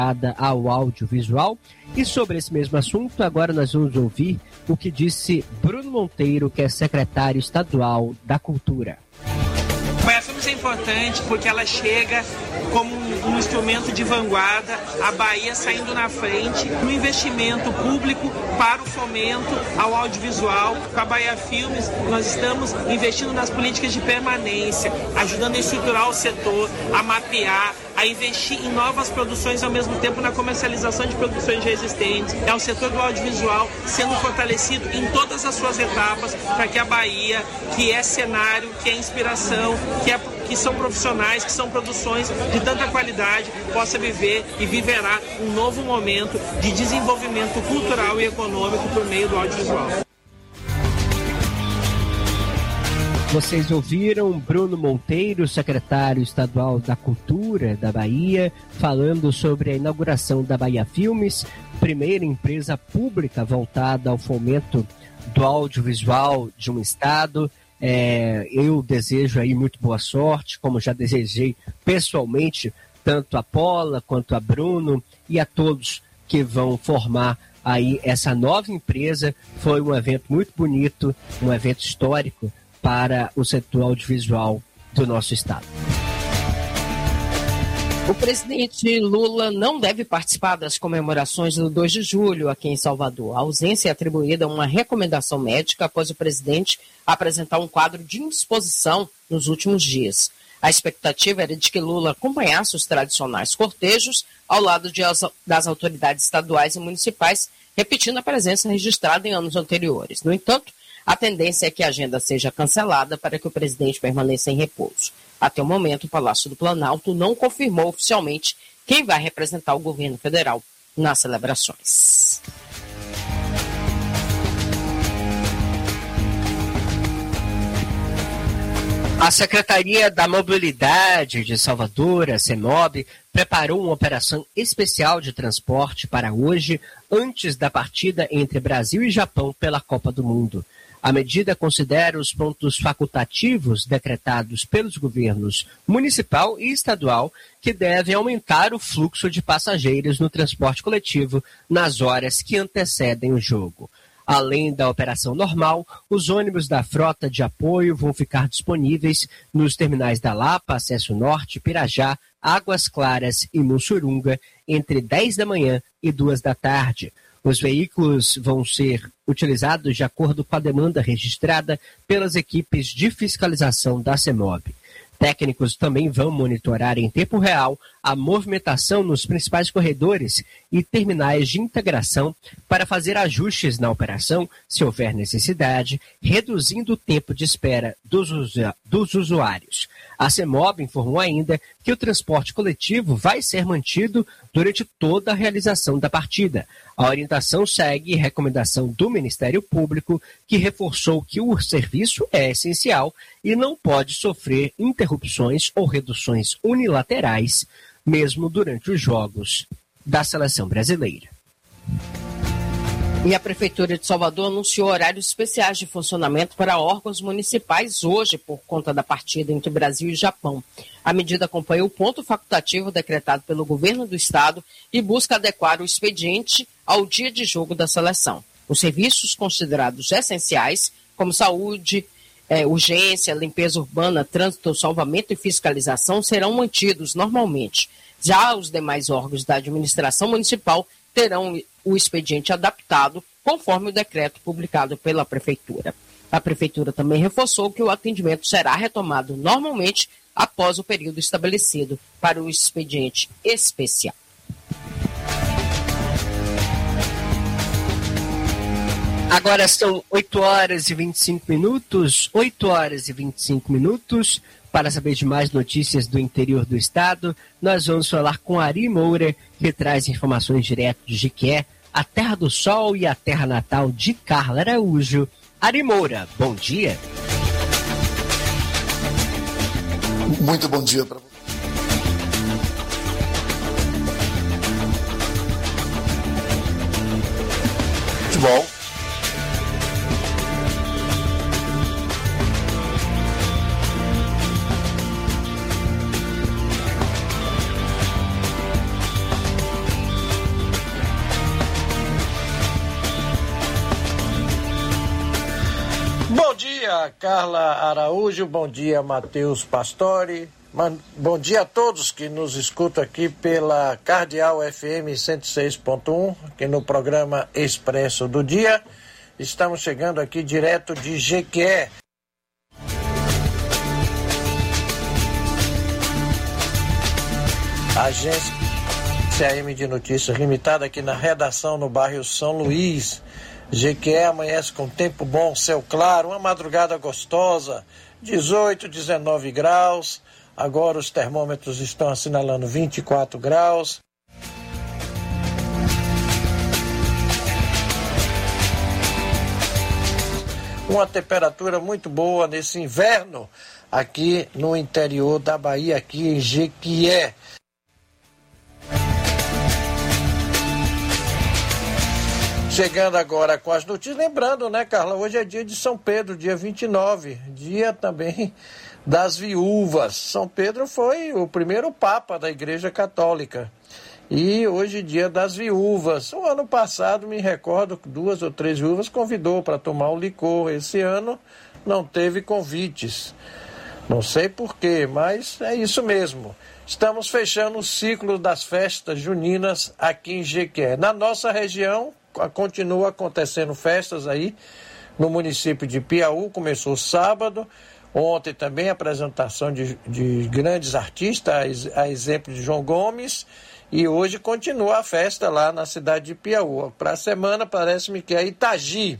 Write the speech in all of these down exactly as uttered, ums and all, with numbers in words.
ao audiovisual. E sobre esse mesmo assunto, agora nós vamos ouvir o que disse Bruno Monteiro, que é secretário estadual da Cultura. A Bahia Filmes é importante porque ela chega como um, um instrumento de vanguarda, a Bahia saindo na frente no investimento público para o fomento ao audiovisual. Com a Bahia Filmes, nós estamos investindo nas políticas de permanência, ajudando a estruturar o setor, a mapear, a investir em novas produções, ao mesmo tempo na comercialização de produções já existentes. É o setor do audiovisual sendo fortalecido em todas as suas etapas para que a Bahia, que é cenário, que é inspiração, que, é, que são profissionais, que são produções de tanta qualidade, possa viver e viverá um novo momento de desenvolvimento cultural e econômico por meio do audiovisual. Vocês ouviram Bruno Monteiro, secretário estadual da Cultura da Bahia, falando sobre a inauguração da Bahia Filmes, primeira empresa pública voltada ao fomento do audiovisual de um estado. É, eu desejo aí muito boa sorte, como já desejei pessoalmente, tanto a Paula quanto a Bruno e a todos que vão formar aí essa nova empresa. Foi um evento muito bonito, um evento histórico para o setor audiovisual do nosso estado. O presidente Lula não deve participar das comemorações do dois de julho aqui em Salvador. A ausência é atribuída a uma recomendação médica após o presidente apresentar um quadro de indisposição nos últimos dias. A expectativa era de que Lula acompanhasse os tradicionais cortejos ao lado de as, das autoridades estaduais e municipais, repetindo a presença registrada em anos anteriores. No entanto, a tendência é que a agenda seja cancelada para que o presidente permaneça em repouso. Até o momento, o Palácio do Planalto não confirmou oficialmente quem vai representar o governo federal nas celebrações. A Secretaria da Mobilidade de Salvador, a CEMOB, preparou uma operação especial de transporte para hoje, antes da partida entre Brasil e Japão pela Copa do Mundo. A medida considera os pontos facultativos decretados pelos governos municipal e estadual que devem aumentar o fluxo de passageiros no transporte coletivo nas horas que antecedem o jogo. Além da operação normal, os ônibus da frota de apoio vão ficar disponíveis nos terminais da Lapa, Acesso Norte, Pirajá, Águas Claras e Mussurunga entre dez da manhã e duas da tarde. Os veículos vão ser utilizados de acordo com a demanda registrada pelas equipes de fiscalização da CEMOB. Técnicos também vão monitorar em tempo real a movimentação nos principais corredores e terminais de integração para fazer ajustes na operação, se houver necessidade, reduzindo o tempo de espera dos, usu- dos usuários. A CEMOB informou ainda que o transporte coletivo vai ser mantido durante toda a realização da partida. A orientação segue recomendação do Ministério Público, que reforçou que o serviço é essencial e não pode sofrer interrupções ou reduções unilaterais, mesmo durante os jogos da seleção brasileira. E a Prefeitura de Salvador anunciou horários especiais de funcionamento para órgãos municipais hoje, por conta da partida entre Brasil e Japão. A medida acompanha o ponto facultativo decretado pelo governo do estado e busca adequar o expediente ao dia de jogo da seleção. Os serviços considerados essenciais, como saúde, é, urgência, limpeza urbana, trânsito, salvamento e fiscalização, serão mantidos normalmente. Já os demais órgãos da administração municipal terão o expediente adaptado conforme o decreto publicado pela Prefeitura. A Prefeitura também reforçou que o atendimento será retomado normalmente após o período estabelecido para o expediente especial. Agora são oito horas e vinte e cinco minutos, oito horas e vinte e cinco minutos. Para saber de mais notícias do interior do estado, nós vamos falar com Ari Moura, que traz informações direto de Jiquié, a terra do sol e a terra natal de Carla Araújo. Ari Moura, bom dia. Muito bom dia para você. Futebol. dia, Carla Araújo, bom dia, Matheus Pastore, bom dia a todos que nos escutam aqui pela Cardeal F M cento e seis ponto um, aqui no programa Expresso do Dia. Estamos chegando aqui direto de Jequié. Agência C A M de Notícias Limitada aqui na redação no bairro São Luís. Jequié amanhece com tempo bom, céu claro, uma madrugada gostosa, dezoito, dezenove graus. Agora os termômetros estão assinalando vinte e quatro graus. Uma temperatura muito boa nesse inverno aqui no interior da Bahia, aqui em Jequié. Chegando agora com as notícias, lembrando, né, Carla, hoje é dia de São Pedro, dia vinte e nove, dia também das viúvas. São Pedro foi o primeiro papa da Igreja Católica e hoje é dia das viúvas. O ano passado, me recordo, duas ou três viúvas convidou para tomar o licor. Esse ano não teve convites, não sei porquê, mas é isso mesmo. Estamos fechando o ciclo das festas juninas aqui em Jequié. Na nossa região, continua acontecendo festas aí no município de Piauí, começou sábado, ontem também a apresentação de, de grandes artistas, a exemplo de João Gomes, e hoje continua a festa lá na cidade de Piauí. Para a semana parece-me que é Itagi,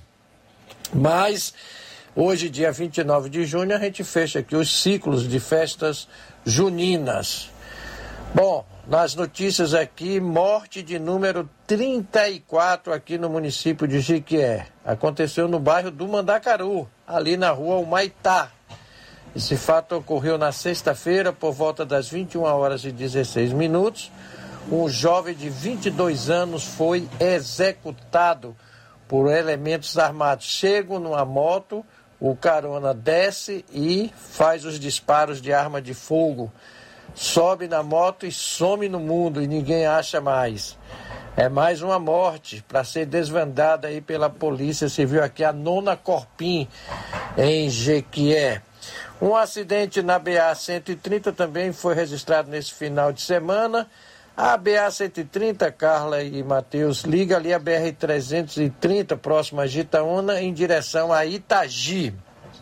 mas hoje, dia vinte e nove de junho, a gente fecha aqui os ciclos de festas juninas. Bom, nas notícias aqui, morte de número trinta e quatro aqui no município de Jequié. Aconteceu no bairro do Mandacaru, ali na rua Humaitá. Esse fato ocorreu na sexta-feira, por volta das vinte e uma horas e dezesseis minutos. Um jovem de vinte e dois anos foi executado por elementos armados. Chegam numa moto, o carona desce e faz os disparos de arma de fogo. Sobe na moto e some no mundo e ninguém acha mais. É mais uma morte para ser desvendada aí pela Polícia Civil aqui, a Nona Corpim, em Jequié. Um acidente na B A cento e trinta também foi registrado nesse final de semana. A B A cento e trinta, Carla e Matheus, liga ali a B R trezentos e trinta, próxima a Gitaúna, em direção a Itagi.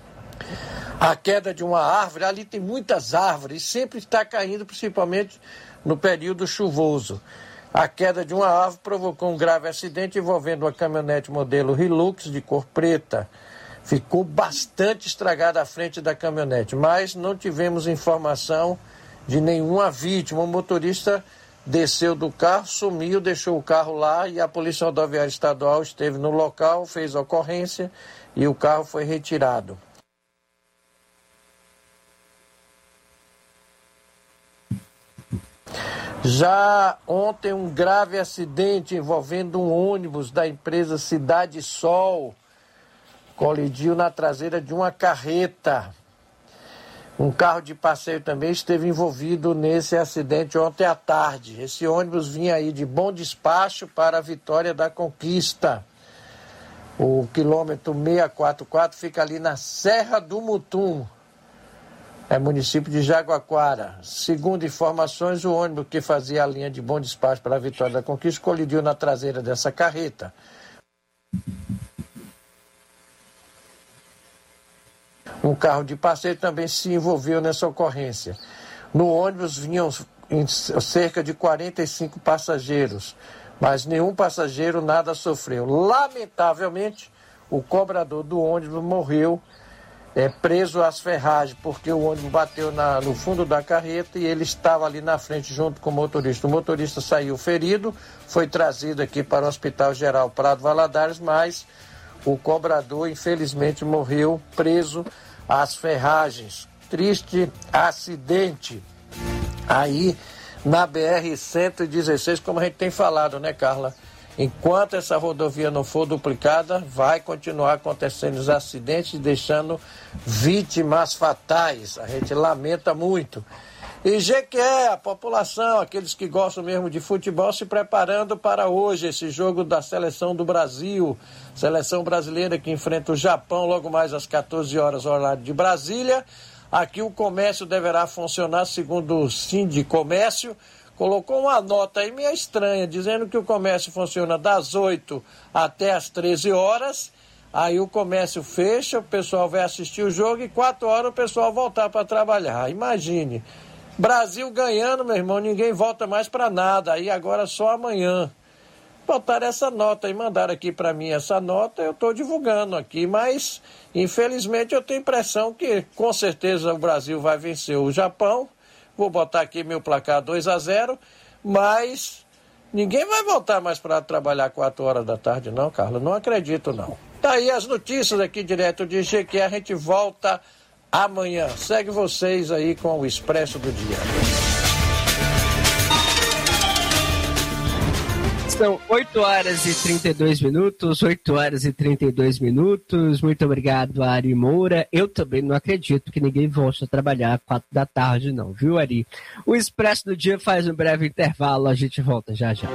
A queda de uma árvore, ali tem muitas árvores, sempre está caindo, principalmente no período chuvoso. A queda de uma árvore provocou um grave acidente envolvendo uma caminhonete modelo Hilux de cor preta. Ficou bastante estragada a frente da caminhonete, mas não tivemos informação de nenhuma vítima. O motorista desceu do carro, sumiu, deixou o carro lá e a Polícia Rodoviária Estadual esteve no local, fez a ocorrência e o carro foi retirado. Já ontem, um grave acidente envolvendo um ônibus da empresa Cidade Sol colidiu na traseira de uma carreta. Um carro de passeio também esteve envolvido nesse acidente ontem à tarde. Esse ônibus vinha aí de Bom Despacho para a Vitória da Conquista. O quilômetro seiscentos e quarenta e quatro fica ali na Serra do Mutum. É município de Jaguaquara. Segundo informações, o ônibus que fazia a linha de Bom Despacho para a Vitória da Conquista colidiu na traseira dessa carreta. Um carro de passeio também se envolveu nessa ocorrência. No ônibus vinham cerca de quarenta e cinco passageiros, mas nenhum passageiro nada sofreu. Lamentavelmente, o cobrador do ônibus morreu É, preso às ferragens, porque o ônibus bateu na, no fundo da carreta e ele estava ali na frente junto com o motorista. O motorista saiu ferido, foi trazido aqui para o Hospital Geral Prado Valadares, mas o cobrador infelizmente morreu preso às ferragens. Triste acidente aí na B R cento e dezesseis, como a gente tem falado, né, Carla? Enquanto essa rodovia não for duplicada, vai continuar acontecendo os acidentes, deixando vítimas fatais. A gente lamenta muito. E Jequié, a população, aqueles que gostam mesmo de futebol, se preparando para hoje, esse jogo da seleção do Brasil, seleção brasileira que enfrenta o Japão logo mais às quatorze horas, horário de Brasília. Aqui o comércio deverá funcionar segundo o Sindicomércio. Colocou uma nota aí meio estranha, dizendo que o comércio funciona das oito até as treze horas. Aí o comércio fecha, o pessoal vai assistir o jogo e quatro horas o pessoal voltar para trabalhar. Imagine, Brasil ganhando, meu irmão, ninguém volta mais para nada. Aí agora só amanhã. Botaram essa nota e mandaram aqui para mim essa nota, eu estou divulgando aqui, mas infelizmente eu tenho a impressão que com certeza o Brasil vai vencer o Japão. Vou botar aqui meu placar dois a zero, mas ninguém vai voltar mais para trabalhar quatro horas da tarde não, Carla, não acredito não. Tá aí as notícias aqui direto de Jequié, a gente volta amanhã. Segue vocês aí com o Expresso do Dia. São oito horas e trinta e dois minutos, oito horas e trinta e dois minutos. Muito obrigado, Ari Moura. Eu também não acredito que ninguém volte a trabalhar às quatro da tarde, não, viu, Ari? O Expresso do Dia faz um breve intervalo, a gente volta já já.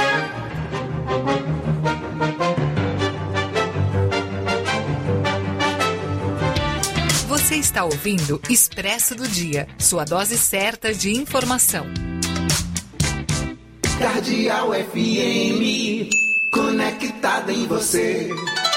Você está ouvindo Expresso do Dia, sua dose certa de informação. Cardeal F M, conectada em você.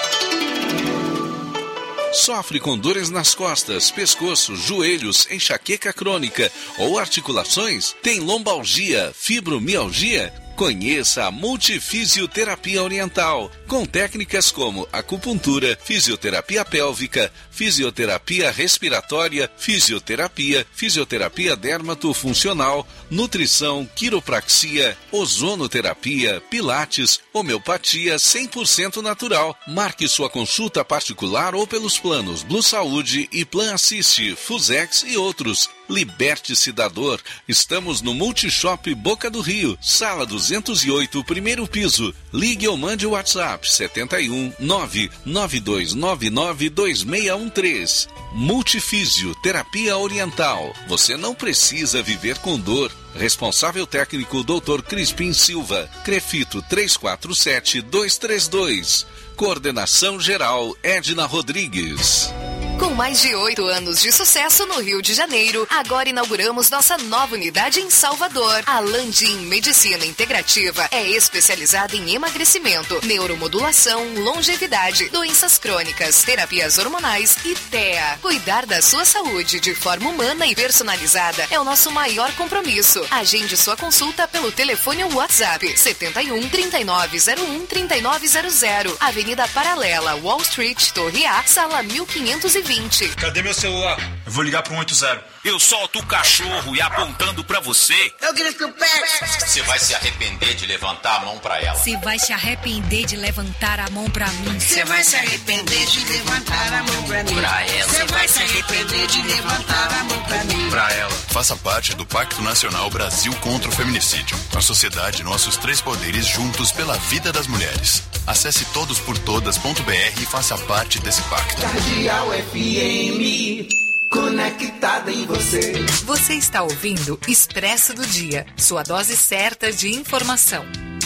Sofre com dores nas costas, pescoço, joelhos, enxaqueca crônica ou articulações? Tem lombalgia, fibromialgia? Conheça a Multifisioterapia Oriental, com técnicas como acupuntura, fisioterapia pélvica, fisioterapia respiratória, fisioterapia, fisioterapia dermatofuncional, nutrição, quiropraxia, ozonoterapia, pilates, homeopatia cem por cento natural. Marque sua consulta particular ou pelos planos Blue Saúde e Plan Assiste, Fusex e outros. Liberte-se da dor. Estamos no Multishop Boca do Rio, sala duzentos e oito, primeiro piso. Ligue ou mande o WhatsApp sete um nove nove dois nove nove dois seis um três. Multifísio Terapia Oriental. Você não precisa viver com dor. Responsável técnico doutor Crispim Silva. Crefito três quatro sete dois três dois. Coordenação geral Edna Rodrigues. Com mais de oito anos de sucesso no Rio de Janeiro, agora inauguramos nossa nova unidade em Salvador. A Landim Medicina Integrativa é especializada em emagrecimento, neuromodulação, longevidade, doenças crônicas, terapias hormonais e T E A. Cuidar da sua saúde de forma humana e personalizada é o nosso maior compromisso. Agende sua consulta pelo telefone ou WhatsApp sete um, trinta e nove zero um, trinta e nove zero zero. Avenida Paralela, Wall Street, Torre A, sala mil quinhentos e vinte. Cadê meu celular? Eu vou ligar pro um oito zero. Eu solto o cachorro e apontando pra você. Eu grito o pé. Você vai se arrepender de levantar a mão pra ela. Você vai se arrepender de levantar a mão pra mim. Você vai se arrepender de levantar a mão pra mim. Pra ela. Você vai se arrepender de levantar a mão pra mim. Pra ela. Faça parte do Pacto Nacional Brasil contra o Feminicídio. A sociedade, nossos três poderes juntos pela vida das mulheres. Acesse todos por todas ponto b r e faça parte desse pacto. Cardeal F M, conectada em você. Você está ouvindo Expresso do Dia, sua dose certa de informação.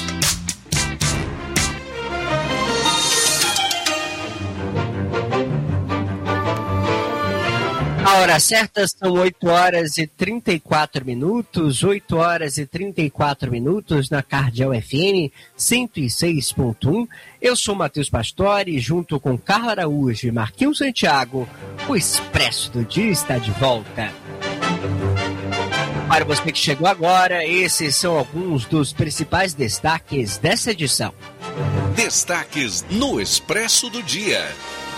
A hora certa são oito horas e trinta e quatro minutos, oito horas e trinta e quatro minutos na Cardeal F M cento e seis ponto um. Eu sou Matheus Pastore, junto com Carla Araújo e Marquinhos Santiago, o Expresso do Dia está de volta. Para você que chegou agora, esses são alguns dos principais destaques dessa edição. Destaques no Expresso do Dia.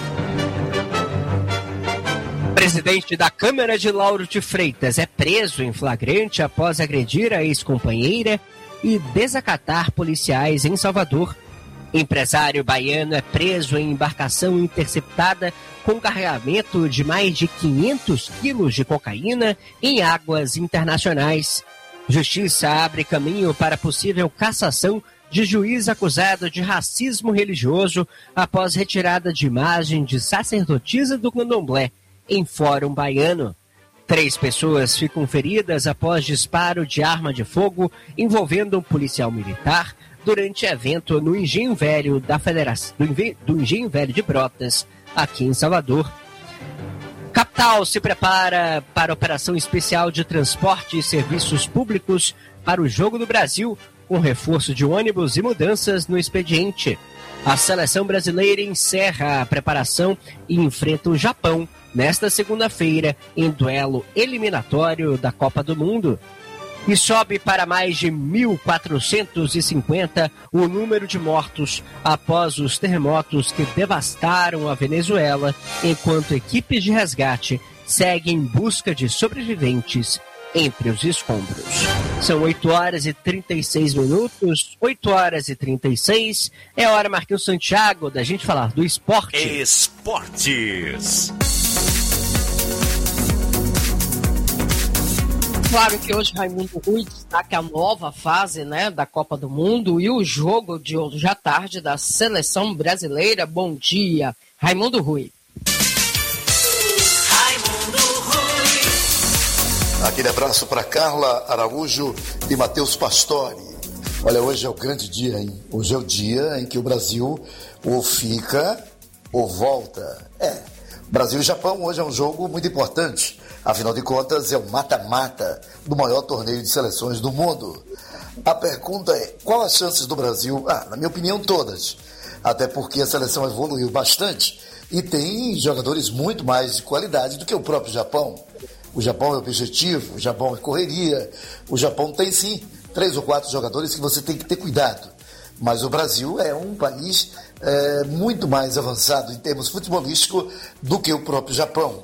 Presidente da Câmara de Lauro de Freitas é preso em flagrante após agredir a ex-companheira e desacatar policiais em Salvador. Empresário baiano é preso em embarcação interceptada com carregamento de mais de quinhentos quilos de cocaína em águas internacionais. Justiça abre caminho para possível cassação de juiz acusado de racismo religioso após retirada de imagem de sacerdotisa do candomblé em Fórum Baiano. Três pessoas ficam feridas após disparo de arma de fogo envolvendo um policial militar durante evento no Engenho Velho da Federação do, Enve... do Engenho Velho de Brotas, aqui em Salvador. Capital se prepara para a operação especial de transporte e serviços públicos para o Jogo do Brasil, com reforço de ônibus e mudanças no expediente. A seleção brasileira encerra a preparação e enfrenta o Japão nesta segunda-feira em duelo eliminatório da Copa do Mundo. E sobe para mais de mil quatrocentos e cinquenta o número de mortos após os terremotos que devastaram a Venezuela, enquanto equipes de resgate seguem em busca de sobreviventes entre os escombros. São oito horas e trinta e seis minutos, oito horas e trinta e seis, é hora, Marquinhos Santiago, da gente falar do esporte. Esportes. Claro que hoje Raimundo Rui destaca a nova fase, né, da Copa do Mundo e o jogo de hoje à tarde da seleção brasileira. Bom dia, Raimundo Rui. Raimundo Rui. Aquele abraço para Carla Araújo e Matheus Pastore. Olha, hoje é o grande dia, hein? Hoje é o dia em que o Brasil ou fica ou volta. É, Brasil e Japão hoje é um jogo muito importante. Afinal de contas, é o mata-mata do maior torneio de seleções do mundo. A pergunta é, qual as chances do Brasil? Ah, na minha opinião, todas. Até porque a seleção evoluiu bastante e tem jogadores muito mais de qualidade do que o próprio Japão. O Japão é objetivo, o Japão é correria. O Japão tem, sim, três ou quatro jogadores que você tem que ter cuidado. Mas o Brasil é um país é, muito mais avançado em termos futebolísticos do que o próprio Japão.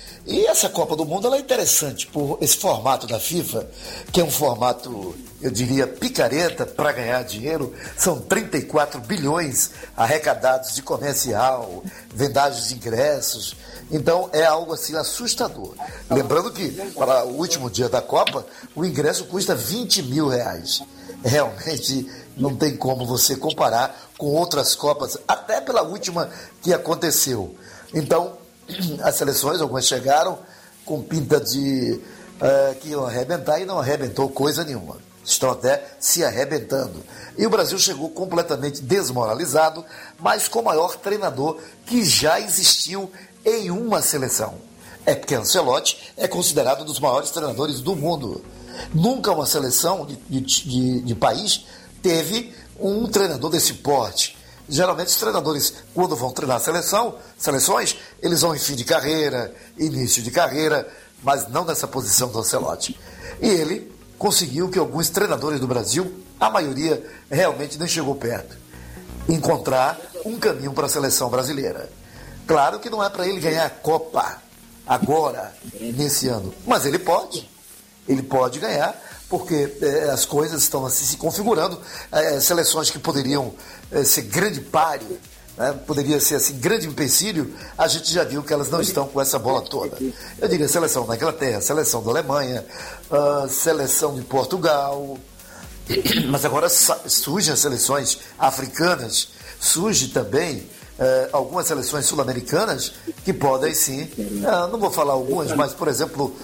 E essa Copa do Mundo ela é interessante por esse formato da FIFA, que é um formato, eu diria, picareta para ganhar dinheiro. São trinta e quatro bilhões arrecadados de comercial, vendagens de ingressos. Então é algo assim assustador. Lembrando que para o último dia da Copa, o ingresso custa vinte mil reais. Realmente não tem como você comparar com outras Copas, até pela última que aconteceu. Então, as seleções, algumas chegaram com pinta de uh, que iam arrebentar e não arrebentou coisa nenhuma. Estão até se arrebentando. E o Brasil chegou completamente desmoralizado, mas com o maior treinador que já existiu em uma seleção. É porque Ancelotti é considerado um dos maiores treinadores do mundo. Nunca uma seleção de, de, de, de país teve um treinador desse porte. Geralmente os treinadores, quando vão treinar a seleção, seleções, eles vão em fim de carreira, início de carreira, mas não nessa posição do Ancelotti. E ele conseguiu que alguns treinadores do Brasil, a maioria realmente nem chegou perto, encontrar um caminho para a seleção brasileira. Claro que não é para ele ganhar a Copa agora, nesse ano, mas ele pode. Ele pode ganhar, porque é, as coisas estão assim se configurando. É, seleções que poderiam é, ser grande páreo, né, poderia ser assim grande empecilho, a gente já viu que elas não estão com essa bola toda. Eu diria seleção da Inglaterra, seleção da Alemanha, uh, seleção de Portugal, mas agora surgem as seleções africanas, surge também Uh, algumas seleções sul-americanas que podem sim, uh, não vou falar algumas, mas por exemplo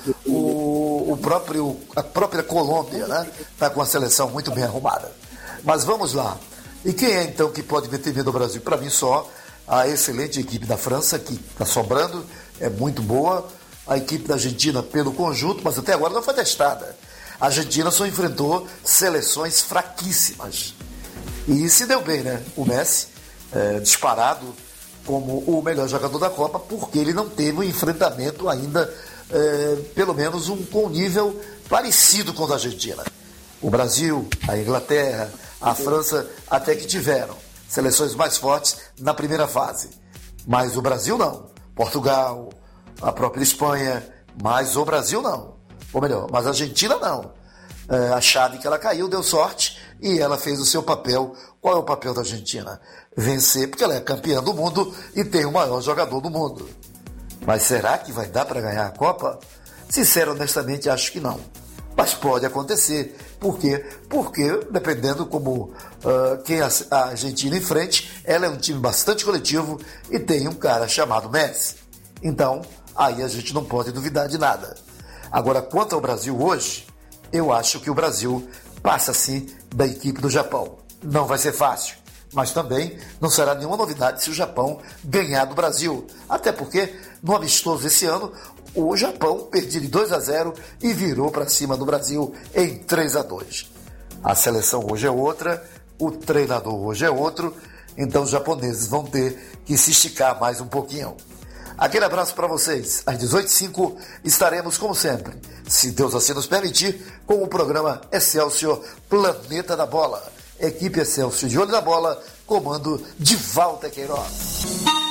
o, o próprio, a própria Colômbia, né, está com a seleção muito bem arrumada. Mas vamos lá, e quem é então que pode meter medo ao Brasil? Para mim só a excelente equipe da França, que está sobrando, é muito boa, a equipe da Argentina pelo conjunto, mas até agora não foi testada. A Argentina só enfrentou seleções fraquíssimas e se deu bem, né? O Messi É, disparado como o melhor jogador da Copa, porque ele não teve um enfrentamento ainda, é, pelo menos um com nível parecido com o da Argentina. O Brasil, a Inglaterra, a França até que tiveram seleções mais fortes na primeira fase, mas o Brasil não. Portugal, a própria Espanha, mas o Brasil não. Ou melhor, mas a Argentina não. É, a chave que ela caiu deu sorte e ela fez o seu papel. Qual é o papel da Argentina? Vencer, porque ela é campeã do mundo e tem o maior jogador do mundo. Mas será que vai dar para ganhar a Copa? Sincero, honestamente, acho que não. Mas pode acontecer. Por quê? Porque, dependendo como uh, quem a, a Argentina enfrente, ela é um time bastante coletivo e tem um cara chamado Messi. Então, aí a gente não pode duvidar de nada. Agora, quanto ao Brasil hoje, eu acho que o Brasil passa sim da equipe do Japão. Não vai ser fácil, mas também não será nenhuma novidade se o Japão ganhar do Brasil. Até porque, no amistoso esse ano, o Japão perdeu de dois a zero e virou para cima do Brasil em três a dois. A seleção hoje é outra, o treinador hoje é outro, então os japoneses vão ter que se esticar mais um pouquinho. Aquele abraço para vocês. Às dezoito e cinco estaremos, como sempre, se Deus assim nos permitir, com o programa Excelsior Planeta da Bola. Equipe Excelsior de Olho na Bola, comando de Walter Queiroz.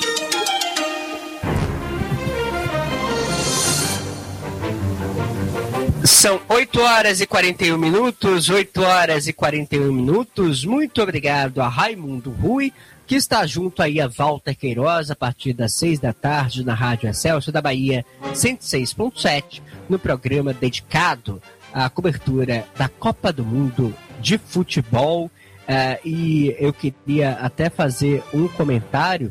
São oito horas e quarenta e um minutos, oito horas e quarenta e um minutos. Muito obrigado a Raimundo Rui, que está junto aí a Walter Queiroz a partir das seis da tarde na Rádio Excelsior da Bahia cento e seis ponto sete, no programa dedicado à cobertura da Copa do Mundo de futebol. Uh, e eu queria até fazer um comentário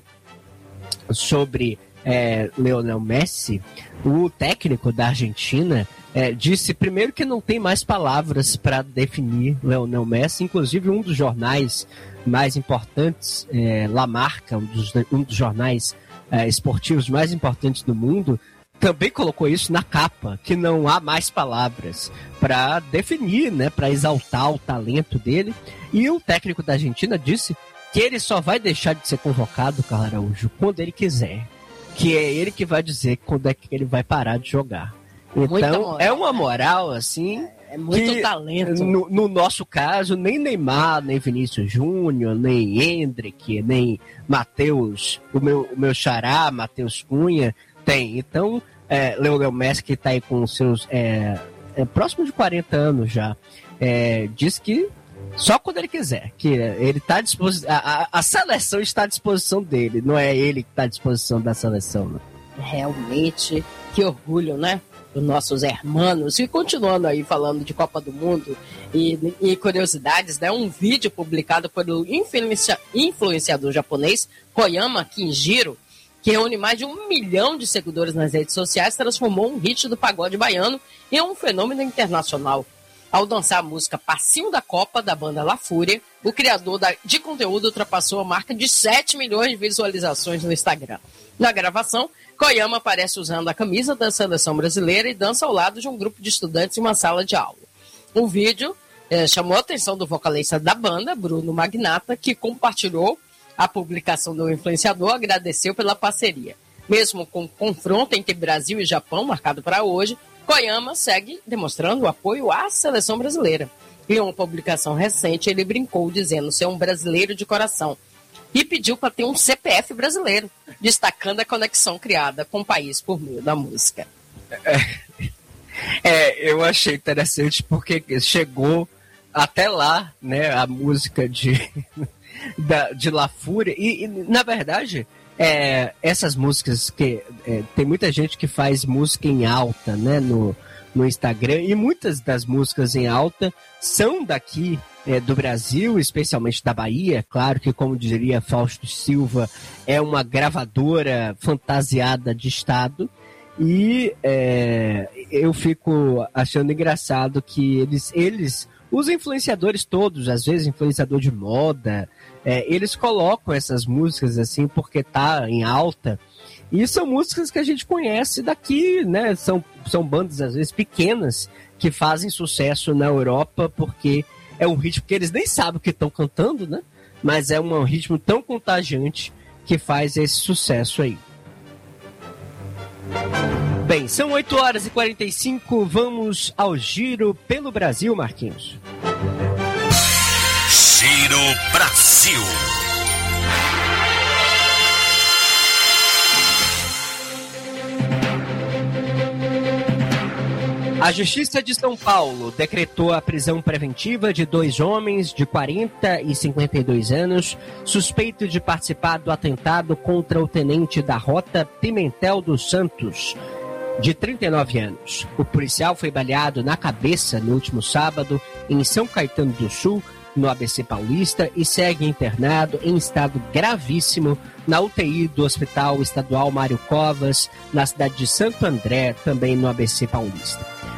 sobre é, Lionel Messi. O técnico da Argentina é, disse primeiro que não tem mais palavras para definir Lionel Messi. Inclusive um dos jornais mais importantes, é, La Marca, um dos, um dos jornais é, esportivos mais importantes do mundo, também colocou isso na capa, que não há mais palavras para definir, né, para exaltar o talento dele. E o técnico da Argentina disse que ele só vai deixar de ser convocado, Carlos Araújo, quando ele quiser. Que é ele que vai dizer quando é que ele vai parar de jogar. Então, é uma moral, assim... É muito que, talento. No, no nosso caso, nem Neymar, nem Vinícius Júnior, nem Hendrick, nem Matheus, o meu, o meu xará, Matheus Cunha, tem. Então, é, Lionel Messi, que está aí com seus... É, é, próximo de quarenta anos já, é, diz que só quando ele quiser, que ele tá à disposição, a, a seleção está à disposição dele, não é ele que está à disposição da seleção. Né? Realmente, que orgulho, né? Os nossos hermanos. E continuando aí falando de Copa do Mundo e, e curiosidades, né? Um vídeo publicado pelo influencia, influenciador japonês Koyama Kinjiro, que reúne mais de um milhão de seguidores nas redes sociais, transformou um hit do pagode baiano em um fenômeno internacional. Ao dançar a música Passinho da Copa, da banda La Fúria, o criador da, de conteúdo ultrapassou a marca de sete milhões de visualizações no Instagram. Na gravação, Koyama aparece usando a camisa da seleção brasileira e dança ao lado de um grupo de estudantes em uma sala de aula. O vídeo eh, chamou a atenção do vocalista da banda, Bruno Magnata, que compartilhou a publicação do influenciador, agradeceu pela parceria. Mesmo com o confronto entre Brasil e Japão marcado para hoje, Koyama segue demonstrando o apoio à seleção brasileira. Em uma publicação recente, ele brincou dizendo ser um brasileiro de coração e pediu para ter um C P F brasileiro, destacando a conexão criada com o país por meio da música. É, é, eu achei interessante porque chegou até lá, né, a música de, da, de La Fúria e, e na verdade... É, essas músicas que é, tem muita gente que faz música em alta, né, no, no Instagram, e muitas das músicas em alta são daqui é, do Brasil, especialmente da Bahia. Claro que, como diria Fausto Silva, é uma gravadora fantasiada de estado, e é, eu fico achando engraçado que eles, eles os influenciadores todos, às vezes influenciador de moda, é, eles colocam essas músicas assim porque tá em alta, e são músicas que a gente conhece daqui, né? São, são bandas às vezes pequenas que fazem sucesso na Europa porque é um ritmo que eles nem sabem o que estão cantando, né? Mas é um ritmo tão contagiante que faz esse sucesso aí. Bem, são oito horas e quarenta e cinco, vamos ao Giro pelo Brasil, Marquinhos. Giro Brasil. A Justiça de São Paulo decretou a prisão preventiva de dois homens de quarenta e cinquenta e dois anos, suspeitos de participar do atentado contra o tenente da Rota Pimentel dos Santos, de trinta e nove anos. O policial foi baleado na cabeça no último sábado em São Caetano do Sul, no A B C Paulista, e segue internado em estado gravíssimo na U T I do Hospital Estadual Mário Covas, na cidade de Santo André, também no A B C Paulista.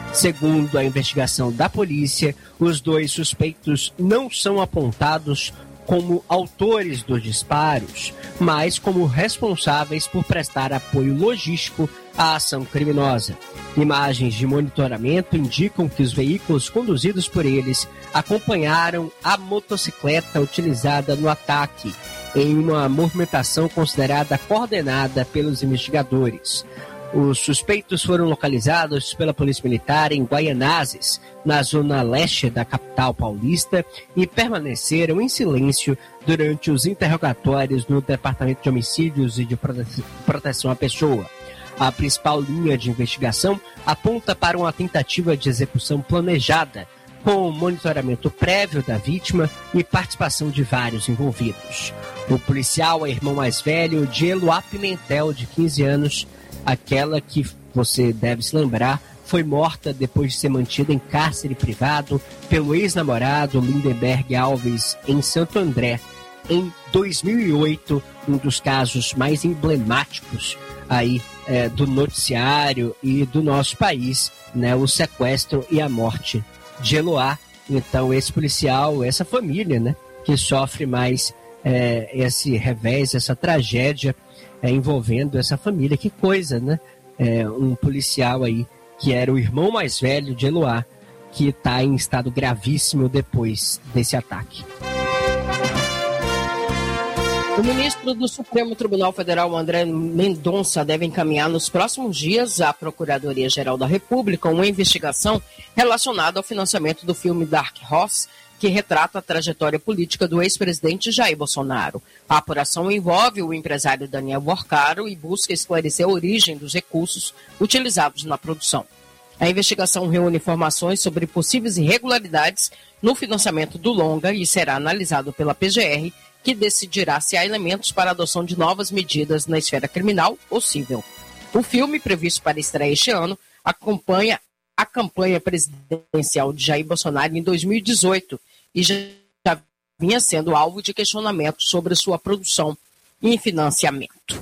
Segundo a investigação da polícia, os dois suspeitos não são apontados como autores dos disparos, mas como responsáveis por prestar apoio logístico à ação criminosa. Imagens de monitoramento indicam que os veículos conduzidos por eles acompanharam a motocicleta utilizada no ataque, em uma movimentação considerada coordenada pelos investigadores. Os suspeitos foram localizados pela Polícia Militar em Guaianazes, na zona leste da capital paulista, e permaneceram em silêncio durante os interrogatórios no Departamento de Homicídios e de Prote- Proteção à Pessoa. A principal linha de investigação aponta para uma tentativa de execução planejada, com monitoramento prévio da vítima e participação de vários envolvidos. O policial é irmão mais velho de Eloá Pimentel, de quinze anos, aquela que, você deve se lembrar, foi morta depois de ser mantida em cárcere privado pelo ex-namorado Lindenberg Alves em Santo André, em dois mil e oito, um dos casos mais emblemáticos aí é, do noticiário e do nosso país, né, o sequestro e a morte de Eloá. Então esse policial, essa família, né, que sofre mais é, esse revés, essa tragédia é, envolvendo essa família. Que coisa, né? É, um policial aí que era o irmão mais velho de Eloá, que está em estado gravíssimo depois desse ataque. O ministro do Supremo Tribunal Federal, André Mendonça, deve encaminhar nos próximos dias à Procuradoria-Geral da República uma investigação relacionada ao financiamento do filme Dark Horse, que retrata a trajetória política do ex-presidente Jair Bolsonaro. A apuração envolve o empresário Daniel Borcaro e busca esclarecer a origem dos recursos utilizados na produção. A investigação reúne informações sobre possíveis irregularidades no financiamento do longa e será analisado pela P G R, que decidirá se há elementos para a adoção de novas medidas na esfera criminal ou civil. O filme, previsto para estreia este ano, acompanha a campanha presidencial de Jair Bolsonaro em dois mil e dezoito e já vinha sendo alvo de questionamentos sobre sua produção e financiamento.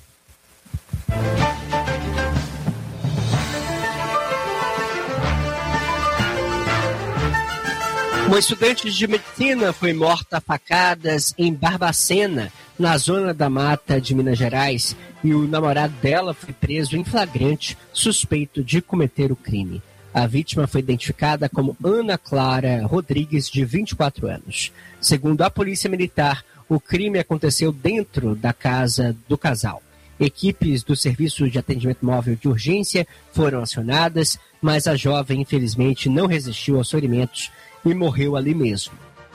Uma estudante de medicina foi morta a facadas em Barbacena, na zona da mata de Minas Gerais, e o namorado dela foi preso em flagrante, suspeito de cometer o crime. A vítima foi identificada como Ana Clara Rodrigues, de vinte e quatro anos. Segundo a Polícia Militar, o crime aconteceu dentro da casa do casal. Equipes do Serviço de Atendimento Móvel de Urgência foram acionadas, mas a jovem, infelizmente, não resistiu aos ferimentos e morreu ali mesmo.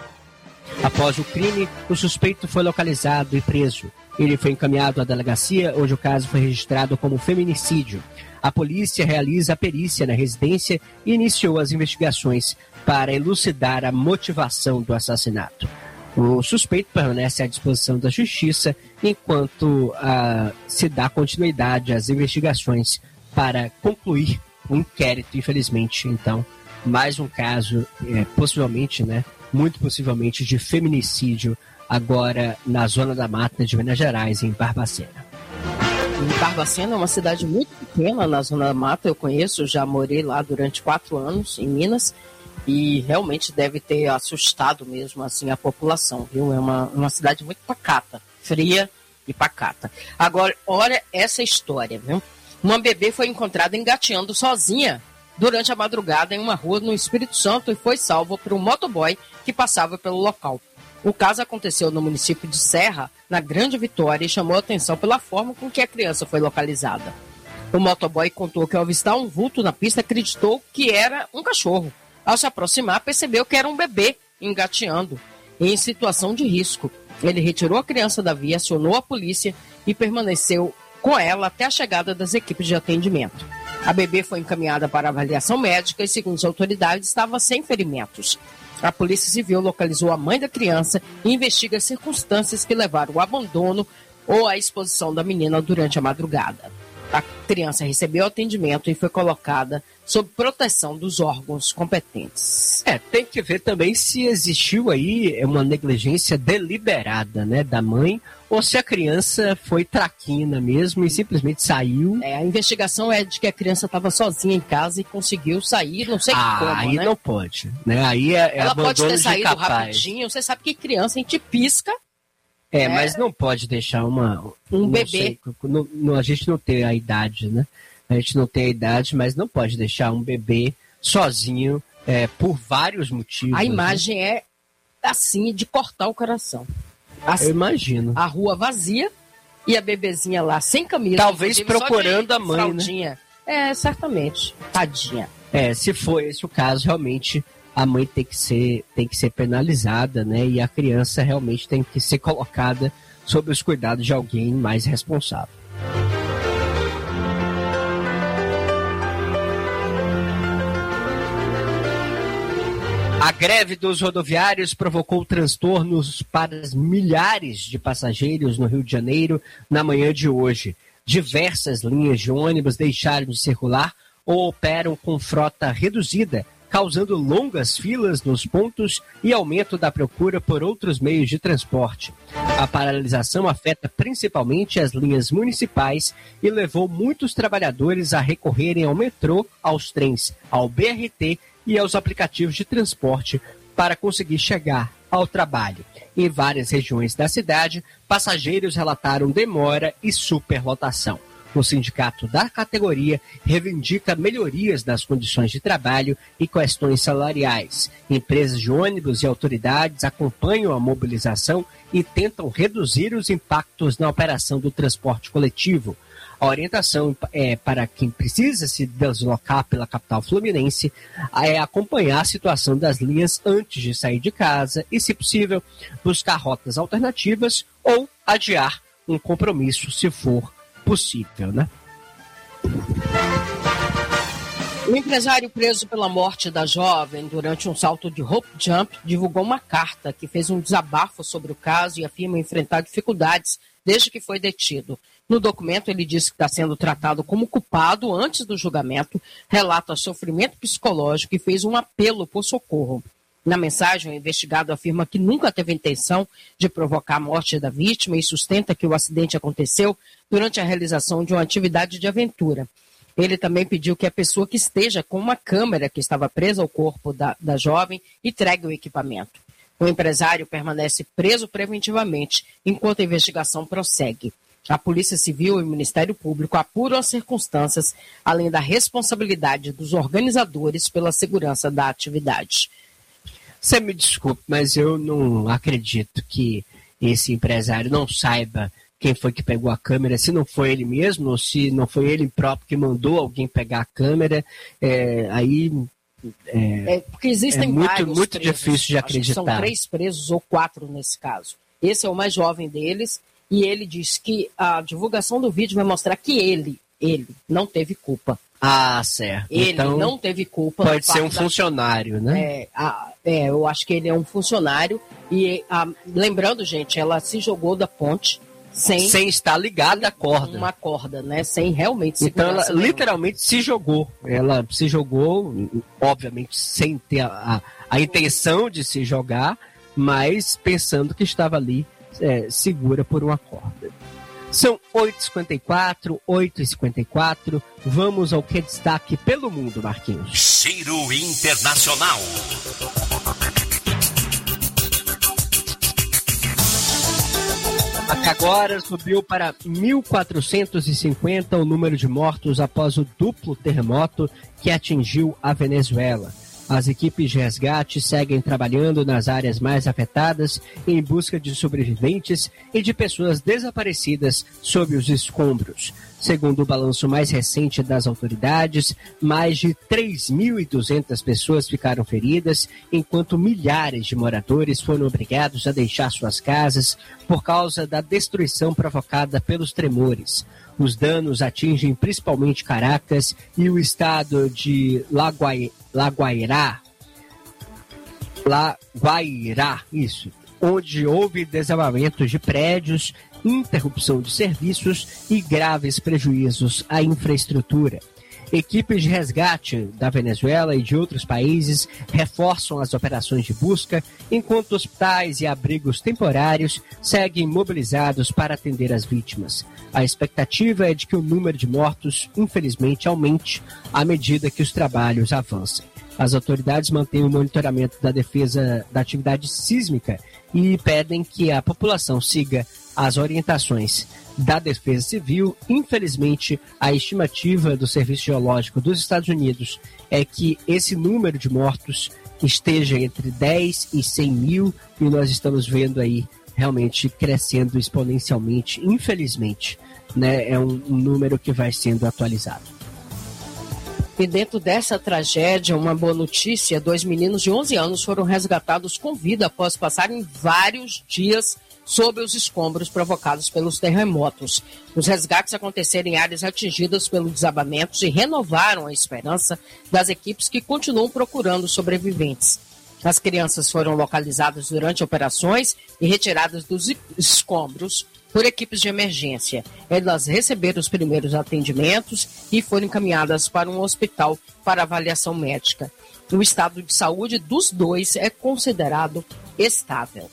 Após o crime, o suspeito foi localizado e preso. Ele foi encaminhado à delegacia, onde o caso foi registrado como feminicídio. A polícia realiza a perícia na residência e iniciou as investigações para elucidar a motivação do assassinato. O suspeito permanece à disposição da justiça enquanto ah, se dá continuidade às investigações para concluir o inquérito. Infelizmente, então, mais um caso, é, possivelmente, né, muito possivelmente, de feminicídio agora na Zona da Mata de Minas Gerais, em Barbacena. Barbacena é uma cidade muito pequena na Zona da Mata, eu conheço, já morei lá durante quatro anos em Minas e realmente deve ter assustado mesmo assim a população, viu? É uma, uma cidade muito pacata, fria e pacata. Agora, olha essa história, viu? Uma bebê foi encontrada engateando sozinha durante a madrugada em uma rua no Espírito Santo e foi salva por um motoboy que passava pelo local. O caso aconteceu no município de Serra, na Grande Vitória, e chamou a atenção pela forma com que a criança foi localizada. O motoboy contou que ao avistar um vulto na pista acreditou que era um cachorro. Ao se aproximar, percebeu que era um bebê engateando, em situação de risco. Ele retirou a criança da via, acionou a polícia e permaneceu com ela até a chegada das equipes de atendimento. A bebê foi encaminhada para avaliação médica e, segundo as autoridades, estava sem ferimentos. A Polícia Civil localizou a mãe da criança e investiga as circunstâncias que levaram ao abandono ou à exposição da menina durante a madrugada. A criança recebeu atendimento e foi colocada sob proteção dos órgãos competentes. É, tem que ver também se existiu aí uma negligência deliberada, né, da mãe, ou se a criança foi traquina mesmo e simplesmente saiu. É, a investigação é de que a criança estava sozinha em casa e conseguiu sair, não sei ah, como, aí né? não pode, né? Aí é, é Ela pode ter saído capaz. rapidinho, você sabe que criança a gente pisca. É, É. mas não pode deixar uma... Um não bebê. sei, não- não- a gente não tem a idade, né? A gente não tem a idade, mas não pode deixar um bebê sozinho é, por vários motivos. A imagem é assim, de cortar o coração. Assim, Eu imagino. A rua vazia e a bebezinha lá sem camisa. Talvez inclusive, só procurando de a mãe, fraldinha. É, certamente. Tadinha. É, se for esse o caso, realmente a mãe tem que ser, tem que ser penalizada, né? E a criança realmente tem que ser colocada sob os cuidados de alguém mais responsável. A greve dos rodoviários provocou transtornos para milhares de passageiros no Rio de Janeiro na manhã de hoje. Diversas linhas de ônibus deixaram de circular ou operam com frota reduzida, causando longas filas nos pontos e aumento da procura por outros meios de transporte. A paralisação afeta principalmente as linhas municipais e levou muitos trabalhadores a recorrerem ao metrô, aos trens, ao B R T e aos aplicativos de transporte para conseguir chegar ao trabalho. Em várias regiões da cidade, passageiros relataram demora e superlotação. O sindicato da categoria reivindica melhorias das condições de trabalho e questões salariais. Empresas de ônibus e autoridades acompanham a mobilização e tentam reduzir os impactos na operação do transporte coletivo. A orientação é para quem precisa se deslocar pela capital fluminense é acompanhar a situação das linhas antes de sair de casa e, se possível, buscar rotas alternativas ou adiar um compromisso se for possível, né? O empresário preso pela morte da jovem durante um salto de rope jump divulgou uma carta que fez um desabafo sobre o caso e afirma enfrentar dificuldades desde que foi detido. No documento, ele diz que está sendo tratado como culpado antes do julgamento, relata sofrimento psicológico e fez um apelo por socorro. Na mensagem, o investigado afirma que nunca teve intenção de provocar a morte da vítima e sustenta que o acidente aconteceu durante a realização de uma atividade de aventura. Ele também pediu que a pessoa que esteja com uma câmera que estava presa ao corpo da, da jovem entregue o equipamento. O empresário permanece preso preventivamente enquanto a investigação prossegue. A Polícia Civil e o Ministério Público apuram as circunstâncias, além da responsabilidade dos organizadores pela segurança da atividade. Você me desculpe, mas eu não acredito que esse empresário não saiba quem foi que pegou a câmera, se não foi ele mesmo, ou se não foi ele próprio que mandou alguém pegar a câmera, é, aí é, É, porque existem é muito, vários muito presos. difícil de Acho que acreditar. São três presos ou quatro nesse caso. Esse é o mais jovem deles e ele diz que a divulgação do vídeo vai mostrar que ele, ele não teve culpa. Ah, certo. Ele então, não teve culpa. pode no ser um fato da- funcionário, né? É, a- é, eu acho que ele é um funcionário e a- lembrando, gente, ela se jogou da ponte sem, Sem estar ligada à corda. uma corda, né? Sem realmente Então ela segurança nenhuma. literalmente se jogou. Ela se jogou, obviamente, sem ter a, a, a intenção de se jogar, mas pensando que estava ali é, segura por uma corda. São oito e cinquenta e quatro, oito e cinquenta e quatro. Vamos ao que é destaque pelo mundo, Marquinhos. Giro Internacional. Até agora subiu para mil quatrocentos e cinquenta o número de mortos após o duplo terremoto que atingiu a Venezuela. As equipes de resgate seguem trabalhando nas áreas mais afetadas em busca de sobreviventes e de pessoas desaparecidas sob os escombros. Segundo o balanço mais recente das autoridades, mais de três mil e duzentas pessoas ficaram feridas, enquanto milhares de moradores foram obrigados a deixar suas casas por causa da destruição provocada pelos tremores. Os danos atingem principalmente Caracas e o estado de Laguai- Laguairá, Laguairá, isso, onde houve desabamentos de prédios interrupção de serviços e graves prejuízos à infraestrutura. Equipes de resgate da Venezuela e de outros países reforçam as operações de busca, enquanto hospitais e abrigos temporários seguem mobilizados para atender as vítimas. A expectativa é de que o número de mortos, infelizmente, aumente à medida que os trabalhos avancem. As autoridades mantêm o monitoramento da defesa da atividade sísmica e pedem que a população siga as orientações da Defesa Civil. Infelizmente, a estimativa do Serviço Geológico dos Estados Unidos é que esse número de mortos esteja entre dez e cem mil, e nós estamos vendo aí realmente crescendo exponencialmente, infelizmente, né? É um, um número que vai sendo atualizado. E dentro dessa tragédia, uma boa notícia: dois meninos de onze anos foram resgatados com vida após passarem vários dias sob os escombros provocados pelos terremotos. Os resgates aconteceram em áreas atingidas pelos desabamentos e renovaram a esperança das equipes que continuam procurando sobreviventes. As crianças foram localizadas durante operações e retiradas dos escombros por equipes de emergência. Elas receberam os primeiros atendimentos e foram encaminhadas para um hospital para avaliação médica. O estado de saúde dos dois é considerado estável.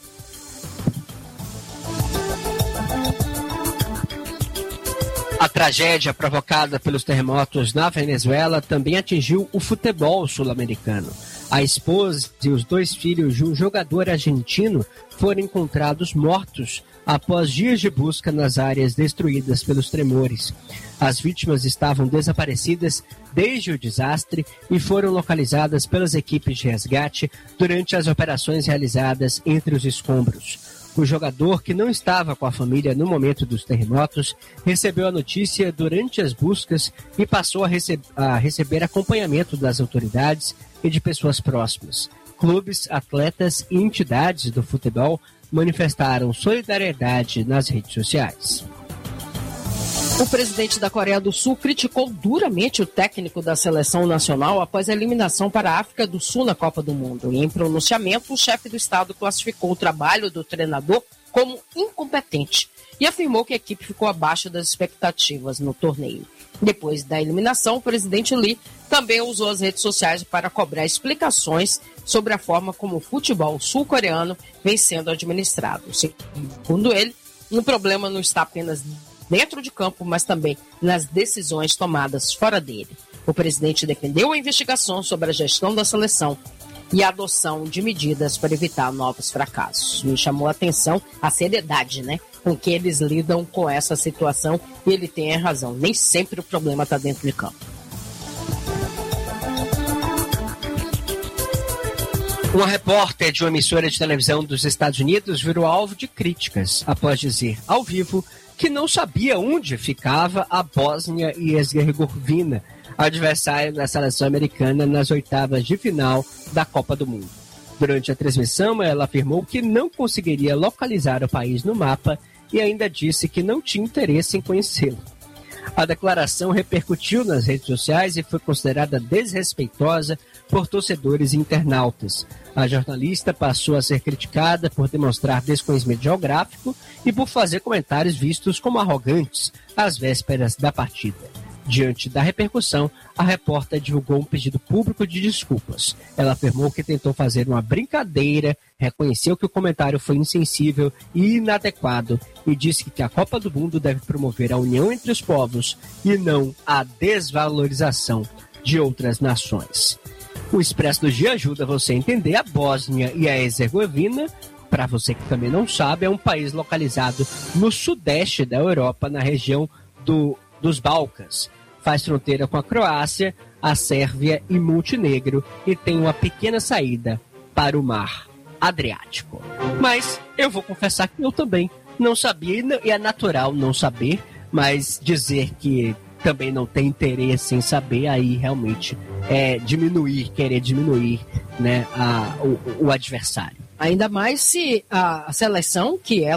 A tragédia provocada pelos terremotos na Venezuela também atingiu o futebol sul-americano. A esposa e os dois filhos de um jogador argentino foram encontrados mortos após dias de busca nas áreas destruídas pelos tremores. As vítimas estavam desaparecidas desde o desastre e foram localizadas pelas equipes de resgate durante as operações realizadas entre os escombros. O jogador, que não estava com a família no momento dos terremotos, recebeu a notícia durante as buscas e passou a, rece- a receber acompanhamento das autoridades e de pessoas próximas. Clubes, atletas e entidades do futebol manifestaram solidariedade nas redes sociais. O presidente da Coreia do Sul criticou duramente o técnico da seleção nacional após a eliminação para a África do Sul na Copa do Mundo. E em pronunciamento, o chefe do Estado classificou o trabalho do treinador como incompetente e afirmou que a equipe ficou abaixo das expectativas no torneio. Depois da eliminação, o presidente Lee também usou as redes sociais para cobrar explicações sobre a forma como o futebol sul-coreano vem sendo administrado. Segundo ele, um problema não está apenas dentro de campo, mas também nas decisões tomadas fora dele. O presidente defendeu a investigação sobre a gestão da seleção e a adoção de medidas para evitar novos fracassos. Me chamou a atenção a seriedade, né, com que eles lidam com essa situação, e ele tem a razão. Nem sempre o problema está dentro de campo. Uma repórter de uma emissora de televisão dos Estados Unidos virou alvo de críticas após dizer ao vivo que não sabia onde ficava a Bósnia e Herzegovina, adversário da seleção americana nas oitavas de final da Copa do Mundo. Durante a transmissão, ela afirmou que não conseguiria localizar o país no mapa e ainda disse que não tinha interesse em conhecê-lo. A declaração repercutiu nas redes sociais e foi considerada desrespeitosa por torcedores e internautas. A jornalista passou a ser criticada por demonstrar desconhecimento geográfico e por fazer comentários vistos como arrogantes às vésperas da partida. Diante da repercussão, a repórter divulgou um pedido público de desculpas. Ela afirmou que tentou fazer uma brincadeira, reconheceu que o comentário foi insensível e inadequado e disse que a Copa do Mundo deve promover a união entre os povos e não a desvalorização de outras nações. O Expresso do Dia ajuda você a entender a Bósnia e a Herzegovina. Para você que também não sabe, é um país localizado no sudeste da Europa, na região do, dos Balcãs. Faz fronteira com a Croácia, a Sérvia e Montenegro e tem uma pequena saída para o mar Adriático. Mas eu vou confessar que eu também não sabia, e é natural não saber, mas dizer que também não tem interesse em saber, aí realmente é diminuir, querer diminuir, né, a, o, o adversário. Ainda mais se a seleção, que ela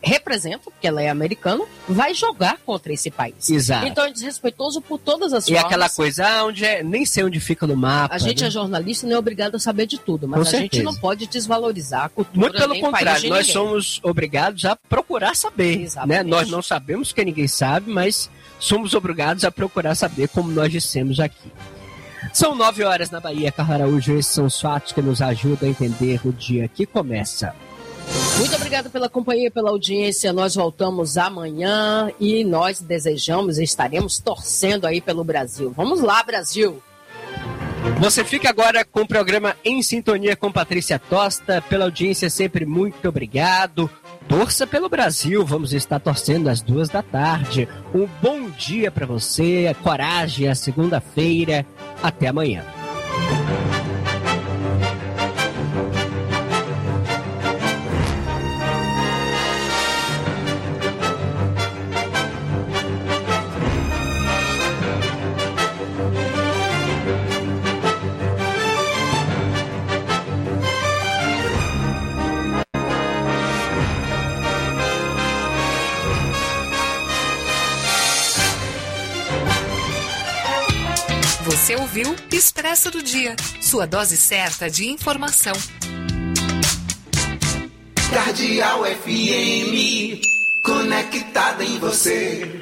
representa, porque ela é americana, vai jogar contra esse país. Exato. Então é desrespeitoso por todas as e formas. E aquela coisa, ah, onde é, nem sei onde fica no mapa. A gente né? é jornalista e não é obrigado a saber de tudo, mas Com a certeza. gente não pode desvalorizar a cultura. Muito pelo nem contrário, país de nós ninguém. somos obrigados a procurar saber. Né? Nós não sabemos que ninguém sabe, mas somos obrigados a procurar saber, como nós dissemos aqui. São nove horas na Bahia, Carla Araújo. Esses são os fatos que nos ajudam a entender o dia que começa. Muito obrigada pela companhia e pela audiência. Nós voltamos amanhã e nós desejamos e estaremos torcendo aí pelo Brasil. Vamos lá, Brasil! Você fica agora com o programa Em Sintonia com Patrícia Tosta. Pela audiência, sempre muito obrigado. Torça pelo Brasil. Vamos estar torcendo às duas da tarde. Um bom dia para você. Coragem, a segunda-feira. Até amanhã. Você ouviu Expresso do Dia, sua dose certa de informação. Cardeal F M, conectada em você.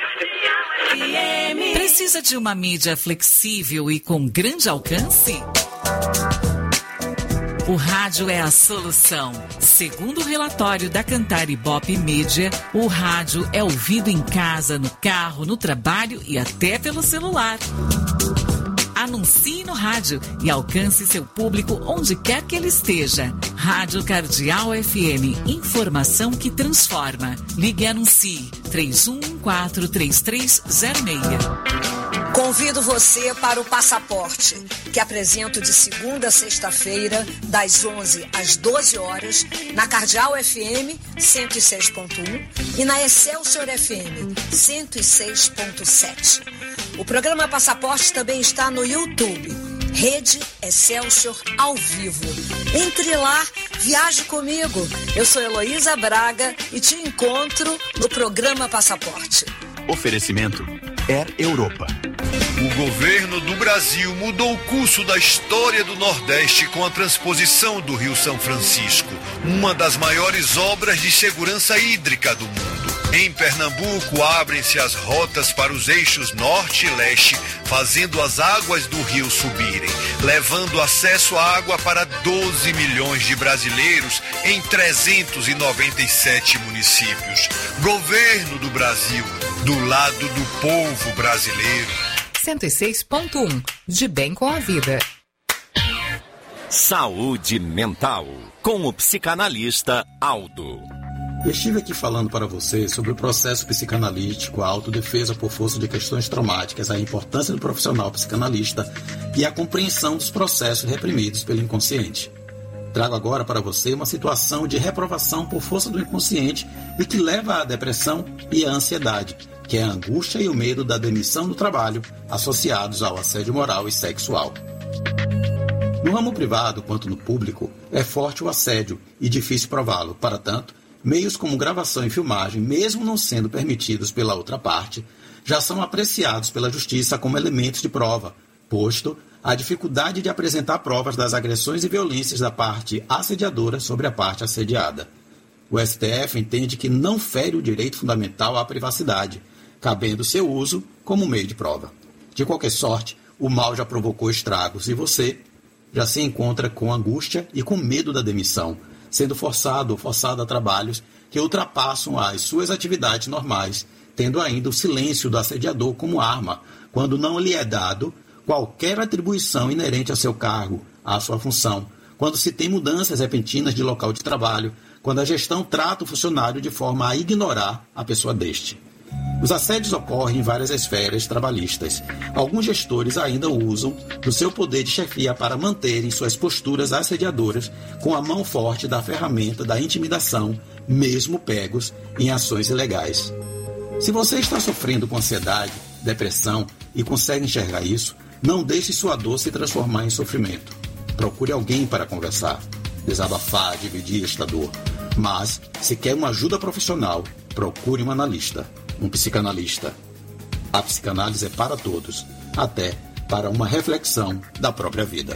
Precisa de uma mídia flexível e com grande alcance? O rádio é a solução. Segundo o relatório da Cantar Ibope Mídia, o rádio é ouvido em casa, no carro, no trabalho e até pelo celular. Anuncie no rádio e alcance seu público onde quer que ele esteja. Rádio Cardeal F M, informação que transforma. Ligue e anuncie três um um quatro, três três zero seis. Convido você para o Passaporte, que apresento de segunda a sexta-feira, das onze às doze horas, na Cardeal F M cento e seis ponto um e na Excelsior F M cento e seis ponto sete. O programa Passaporte também está no YouTube, Rede Excelsior ao vivo. Entre lá, viaje comigo. Eu sou Heloísa Braga e te encontro no programa Passaporte. Oferecimento Air Europa. O governo do Brasil mudou o curso da história do Nordeste com a transposição do Rio São Francisco, uma das maiores obras de segurança hídrica do mundo. Em Pernambuco, abrem-se as rotas para os eixos norte e leste, fazendo as águas do rio subirem, levando acesso à água para doze milhões de brasileiros em trezentos e noventa e sete municípios. Governo do Brasil, do lado do povo brasileiro. cento e seis ponto um, de bem com a vida. Saúde mental, com o psicanalista Aldo. Estive aqui falando para vocês sobre o processo psicanalítico, a autodefesa por força de questões traumáticas, a importância do profissional psicanalista e a compreensão dos processos reprimidos pelo inconsciente. Trago agora para você uma situação de reprovação por força do inconsciente e que leva à depressão e à ansiedade, que é a angústia e o medo da demissão do trabalho associados ao assédio moral e sexual. No ramo privado quanto no público, é forte o assédio e difícil prová-lo. Para tanto, meios como gravação e filmagem, mesmo não sendo permitidos pela outra parte, já são apreciados pela justiça como elementos de prova, posto a dificuldade de apresentar provas das agressões e violências da parte assediadora sobre a parte assediada. O S T F entende que não fere o direito fundamental à privacidade, cabendo seu uso como meio de prova. De qualquer sorte, o mal já provocou estragos e você já se encontra com angústia e com medo da demissão, sendo forçado ou forçada a trabalhos que ultrapassam as suas atividades normais, tendo ainda o silêncio do assediador como arma, quando não lhe é dado qualquer atribuição inerente a seu cargo, à sua função, quando se tem mudanças repentinas de local de trabalho, quando a gestão trata o funcionário de forma a ignorar a pessoa deste. Os assédios ocorrem em várias esferas trabalhistas. Alguns gestores ainda usam do seu poder de chefia para manterem suas posturas assediadoras com a mão forte da ferramenta da intimidação, mesmo pegos em ações ilegais. Se você está sofrendo com ansiedade, depressão e consegue enxergar isso, não deixe sua dor se transformar em sofrimento. Procure alguém para conversar, desabafar, dividir esta dor. Mas, se quer uma ajuda profissional, procure um analista, um psicanalista. A psicanálise é para todos, até para uma reflexão da própria vida.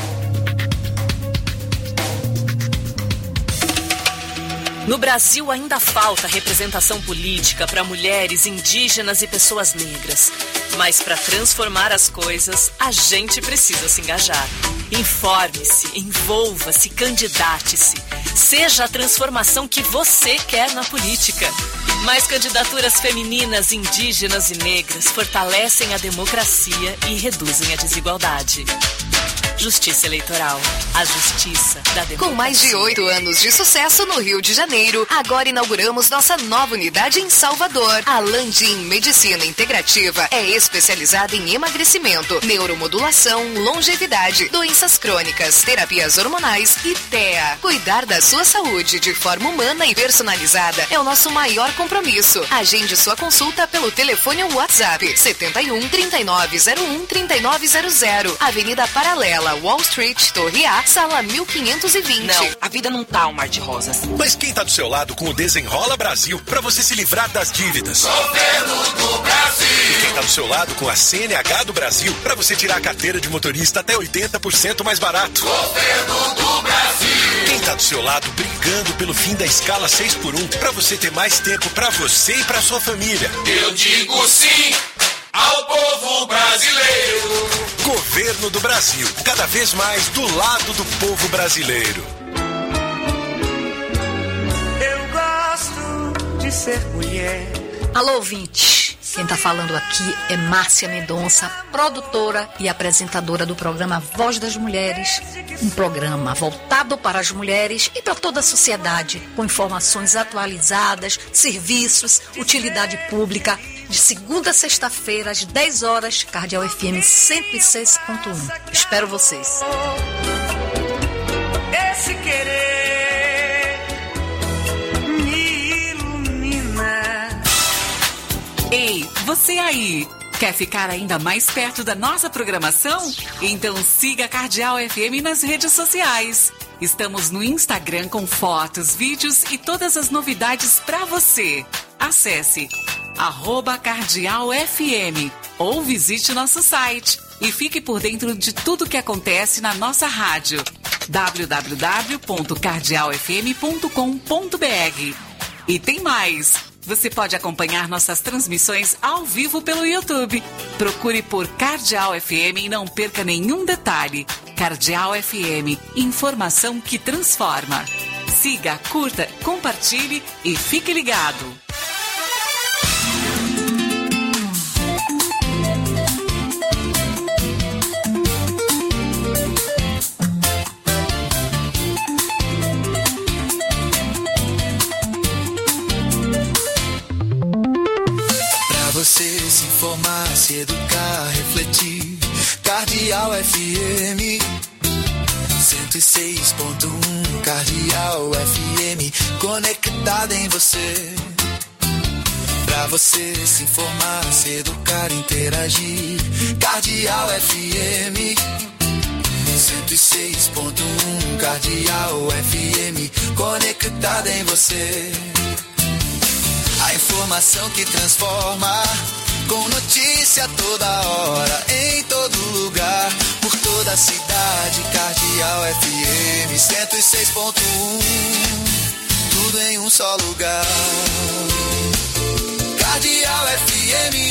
No Brasil ainda falta representação política para mulheres, indígenas e pessoas negras. Mas para transformar as coisas, a gente precisa se engajar. Informe-se, envolva-se, candidate-se. Seja a transformação que você quer na política. Mais candidaturas femininas, indígenas e negras fortalecem a democracia e reduzem a desigualdade. Justiça Eleitoral. A justiça da democracia. Com mais de oito anos de sucesso no Rio de Janeiro, agora inauguramos nossa nova unidade em Salvador. A Landim Medicina Integrativa é especializada em emagrecimento, neuromodulação, longevidade, doenças crônicas, terapias hormonais e T E A. Cuidar da sua saúde de forma humana e personalizada é o nosso maior compromisso. Agende sua consulta pelo telefone ou WhatsApp setenta e um, trinta e nove zero um, trinta e nove zero zero, Avenida Paralela, Wall Street, Torre A, sala mil quinhentos e vinte. Não, a vida não tá um mar de rosas. Mas quem tá do seu lado com o Desenrola Brasil pra você se livrar das dívidas? Governo do Brasil. E quem tá do seu lado com a C N H do Brasil pra você tirar a carteira de motorista até oitenta por cento mais barato? Governo do Brasil. Quem tá do seu lado brigando pelo fim da escala seis por um pra você ter mais tempo pra você e pra sua família? Eu digo sim ao povo brasileiro. Governo do Brasil, cada vez mais do lado do povo brasileiro. Eu gosto de ser mulher. Alô, ouvinte. Quem tá falando aqui é Márcia Mendonça, produtora e apresentadora do programa Voz das Mulheres, um programa voltado para as mulheres e para toda a sociedade, com informações atualizadas, serviços, utilidade pública, de segunda a sexta-feira, às dez horas, Cardeal F M cento e seis ponto um. Espero vocês. Esse querer me ilumina. Ei, você aí, quer ficar ainda mais perto da nossa programação? Então siga a Cardeal F M nas redes sociais. Estamos no Instagram com fotos, vídeos e todas as novidades para você. Acesse arroba Cardeal F M ou visite nosso site e fique por dentro de tudo que acontece na nossa rádio. w w w ponto cardeal f m ponto com ponto b r. E tem mais! Você pode acompanhar nossas transmissões ao vivo pelo YouTube. Procure por Cardeal F M e não perca nenhum detalhe. Cardeal F M, informação que transforma. Siga, curta, compartilhe e fique ligado. Você se informar, se educar, refletir. Cardeal F M cento e seis ponto um. Cardeal F M conectada em você. Pra você se informar, se educar, interagir. Cardeal F M cento e seis ponto um. Cardeal F M conectada em você. A informação que transforma, com notícia toda hora, em todo lugar, por toda a cidade. Cardeal F M cento e seis ponto um, tudo em um só lugar. Cardeal F M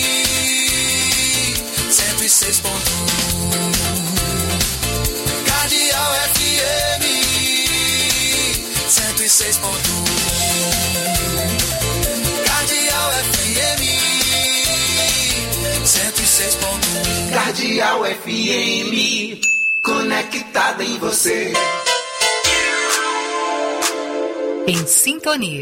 cento e seis ponto um. Cardeal F M cento e seis ponto um. Cardeal F M cento e seis ponto um. Cardeal F M conectada em você. Em sintonia.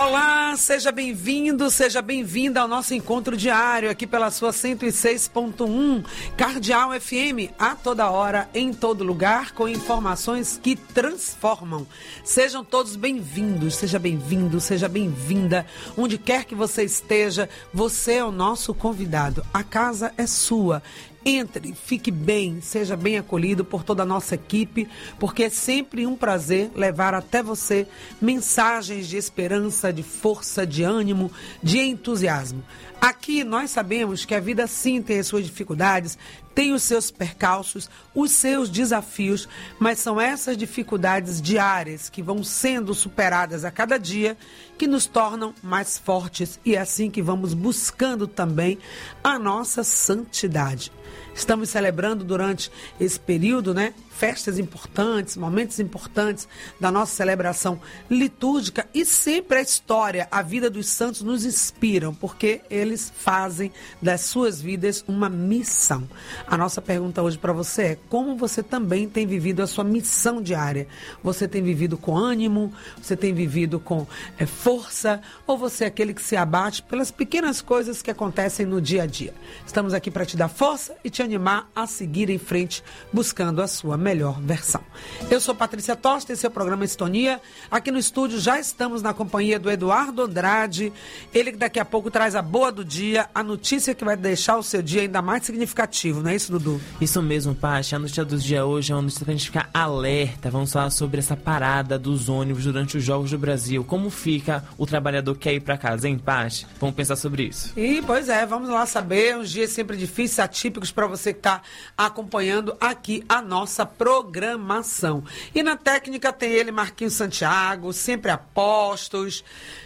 Olá, seja bem-vindo, seja bem-vinda ao nosso encontro diário aqui pela sua cento e seis ponto um, Cardeal F M, a toda hora, em todo lugar, com informações que transformam. Sejam todos bem-vindos, seja bem-vindo, seja bem-vinda, onde quer que você esteja, você é o nosso convidado. A casa é sua. Entre, fique bem, seja bem acolhido por toda a nossa equipe, porque é sempre um prazer levar até você mensagens de esperança, de força, de ânimo, de entusiasmo. Aqui nós sabemos que a vida sim tem as suas dificuldades, tem os seus percalços, os seus desafios, mas são essas dificuldades diárias que vão sendo superadas a cada dia que nos tornam mais fortes e é assim que vamos buscando também a nossa santidade. Estamos celebrando durante esse período, né, festas importantes, momentos importantes da nossa celebração litúrgica e sempre a história, a vida dos santos nos inspiram, porque eles fazem das suas vidas uma missão. A nossa pergunta hoje para você é: como você também tem vivido a sua missão diária? Você tem vivido com ânimo? Você tem vivido com é, força? Ou você é aquele que se abate pelas pequenas coisas que acontecem no dia a dia? Estamos aqui para te dar força e te animar a seguir em frente, buscando a sua melhor versão. Eu sou Patrícia Tosta, esse é o programa Sintonia. Aqui no estúdio já estamos na companhia do Eduardo Andrade, ele que daqui a pouco traz a boa do dia, a notícia que vai deixar o seu dia ainda mais significativo, não é isso, Dudu? Isso mesmo, Paty. A notícia do dia hoje é uma notícia pra gente ficar alerta. Vamos falar sobre essa parada dos ônibus durante os Jogos do Brasil. Como fica o trabalhador que quer ir pra casa, hein, Paty? Vamos pensar sobre isso. E, pois é, vamos lá saber. Uns dias sempre difíceis, atípicos para você que está acompanhando aqui a nossa programação. E na técnica tem ele, Marquinhos Santiago, sempre a postos,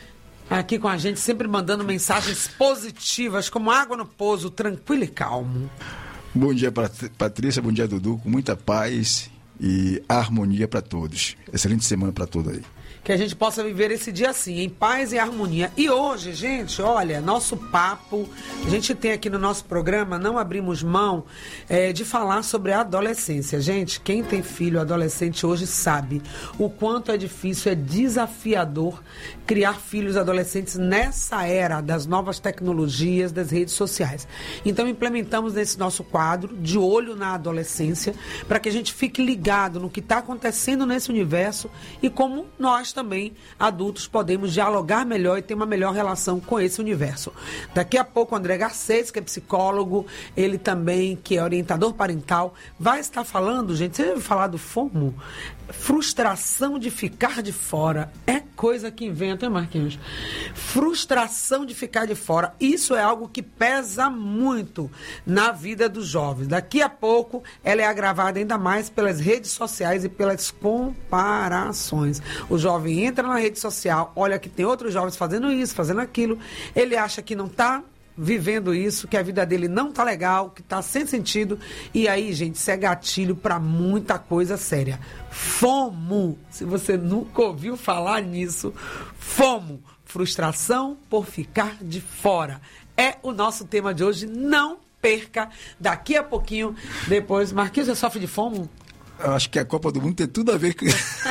aqui com a gente, sempre mandando mensagens positivas, como água no poço, tranquilo e calmo. Bom dia, Patrícia, bom dia, Dudu, com muita paz e harmonia para todos. Excelente semana para todos aí. Que a gente possa viver esse dia assim, em paz e harmonia. E hoje, gente, olha, nosso papo, a gente tem aqui no nosso programa, não abrimos mão é, de falar sobre a adolescência. Gente, quem tem filho adolescente hoje sabe o quanto é difícil, é desafiador criar filhos adolescentes nessa era das novas tecnologias, das redes sociais. Então, implementamos nesse nosso quadro, de olho na adolescência, para que a gente fique ligado no que está acontecendo nesse universo e como nós também, adultos, podemos dialogar melhor e ter uma melhor relação com esse universo. Daqui a pouco, o André Garcês, que é psicólogo, ele também, que é orientador parental, vai estar falando, gente, você já ouviu falar do FOMO? Frustração de ficar de fora. É coisa que inventa, hein, Marquinhos? Frustração de ficar de fora. Isso é algo que pesa muito na vida dos jovens. Daqui a pouco, ela é agravada ainda mais pelas redes sociais e pelas comparações. O jovem entra na rede social, olha que tem outros jovens fazendo isso, fazendo aquilo. Ele acha que não está vivendo isso, que a vida dele não tá legal, que tá sem sentido. E aí, gente, isso é gatilho para muita coisa séria. FOMO. Se você nunca ouviu falar nisso, FOMO. Frustração por ficar de fora. É o nosso tema de hoje. Não perca. Daqui a pouquinho, depois... Marquinhos, você sofre de FOMO? Eu acho que a Copa do Mundo tem tudo a ver com...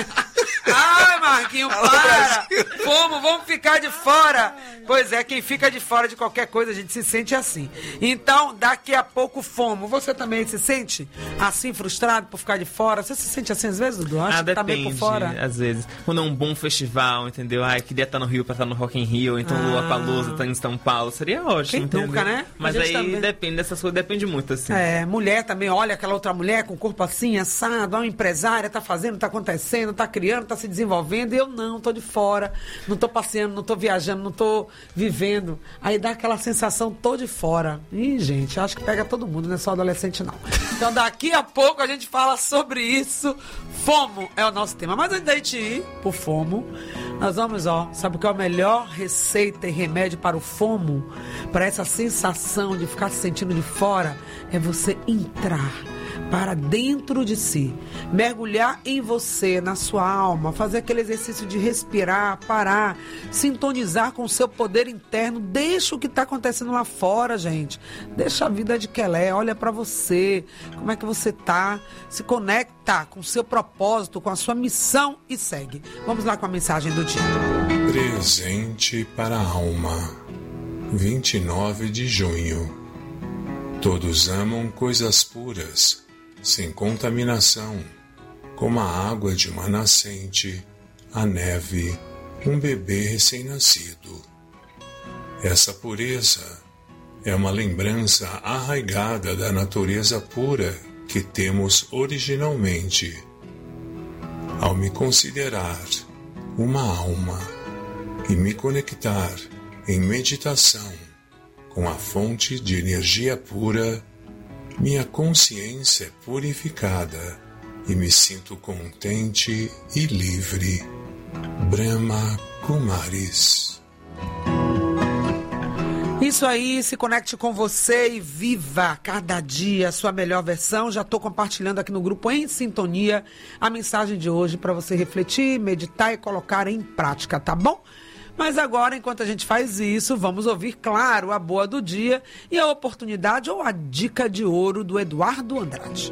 Ai, Marquinhos, para! Como? Vamos ficar de fora! Pois é, quem fica de fora de qualquer coisa, a gente se sente assim. Então, daqui a pouco, FOMO. Você também se sente assim, frustrado por ficar de fora? Você se sente assim às vezes, Dudu? Acho ah, que depende, tá bem por fora. Às vezes. Quando é um bom festival, entendeu? Ai, queria estar no Rio pra estar no Rock in Rio, então ah. Lollapalooza tá em São Paulo. Seria ótimo, quem entendeu? Nunca, né? Mas aí também depende dessas coisas, depende muito, assim. É, mulher também, olha aquela outra mulher com o corpo assim, assado, uma empresária, tá fazendo, tá acontecendo, tá criando, tá se desenvolvendo, e eu não, tô de fora, não tô passeando, não tô viajando, não tô vivendo. Aí dá aquela sensação, tô de fora. Ih, gente, acho que pega todo mundo, não é só adolescente, não. Então daqui a pouco a gente fala sobre isso. FOMO é o nosso tema. Mas antes da gente ir pro FOMO, nós vamos, ó, sabe o que é a melhor receita e remédio para o FOMO? Para essa sensação de ficar se sentindo de fora? É você entrar para dentro de si, mergulhar em você, na sua alma, fazer aquele exercício de respirar, parar, sintonizar com o seu poder interno. Deixa o que está acontecendo lá fora, gente. Deixa a vida de Quelé, olha para você, como é que você tá, se conecta com o seu propósito, com a sua missão e segue. Vamos lá com a mensagem do dia. Presente para a alma, vinte e nove de junho. Todos amam coisas puras, sem contaminação, como a água de uma nascente, a neve, um bebê recém-nascido. Essa pureza é uma lembrança arraigada da natureza pura que temos originalmente. Ao me considerar uma alma e me conectar em meditação com a fonte de energia pura, minha consciência é purificada e me sinto contente e livre. Brahma Kumaris. Isso aí, se conecte com você e viva cada dia a sua melhor versão. Já estou compartilhando aqui no grupo Em Sintonia a mensagem de hoje para você refletir, meditar e colocar em prática, tá bom? Mas agora, enquanto a gente faz isso, vamos ouvir, claro, a boa do dia e a oportunidade ou a dica de ouro do Eduardo Andrade.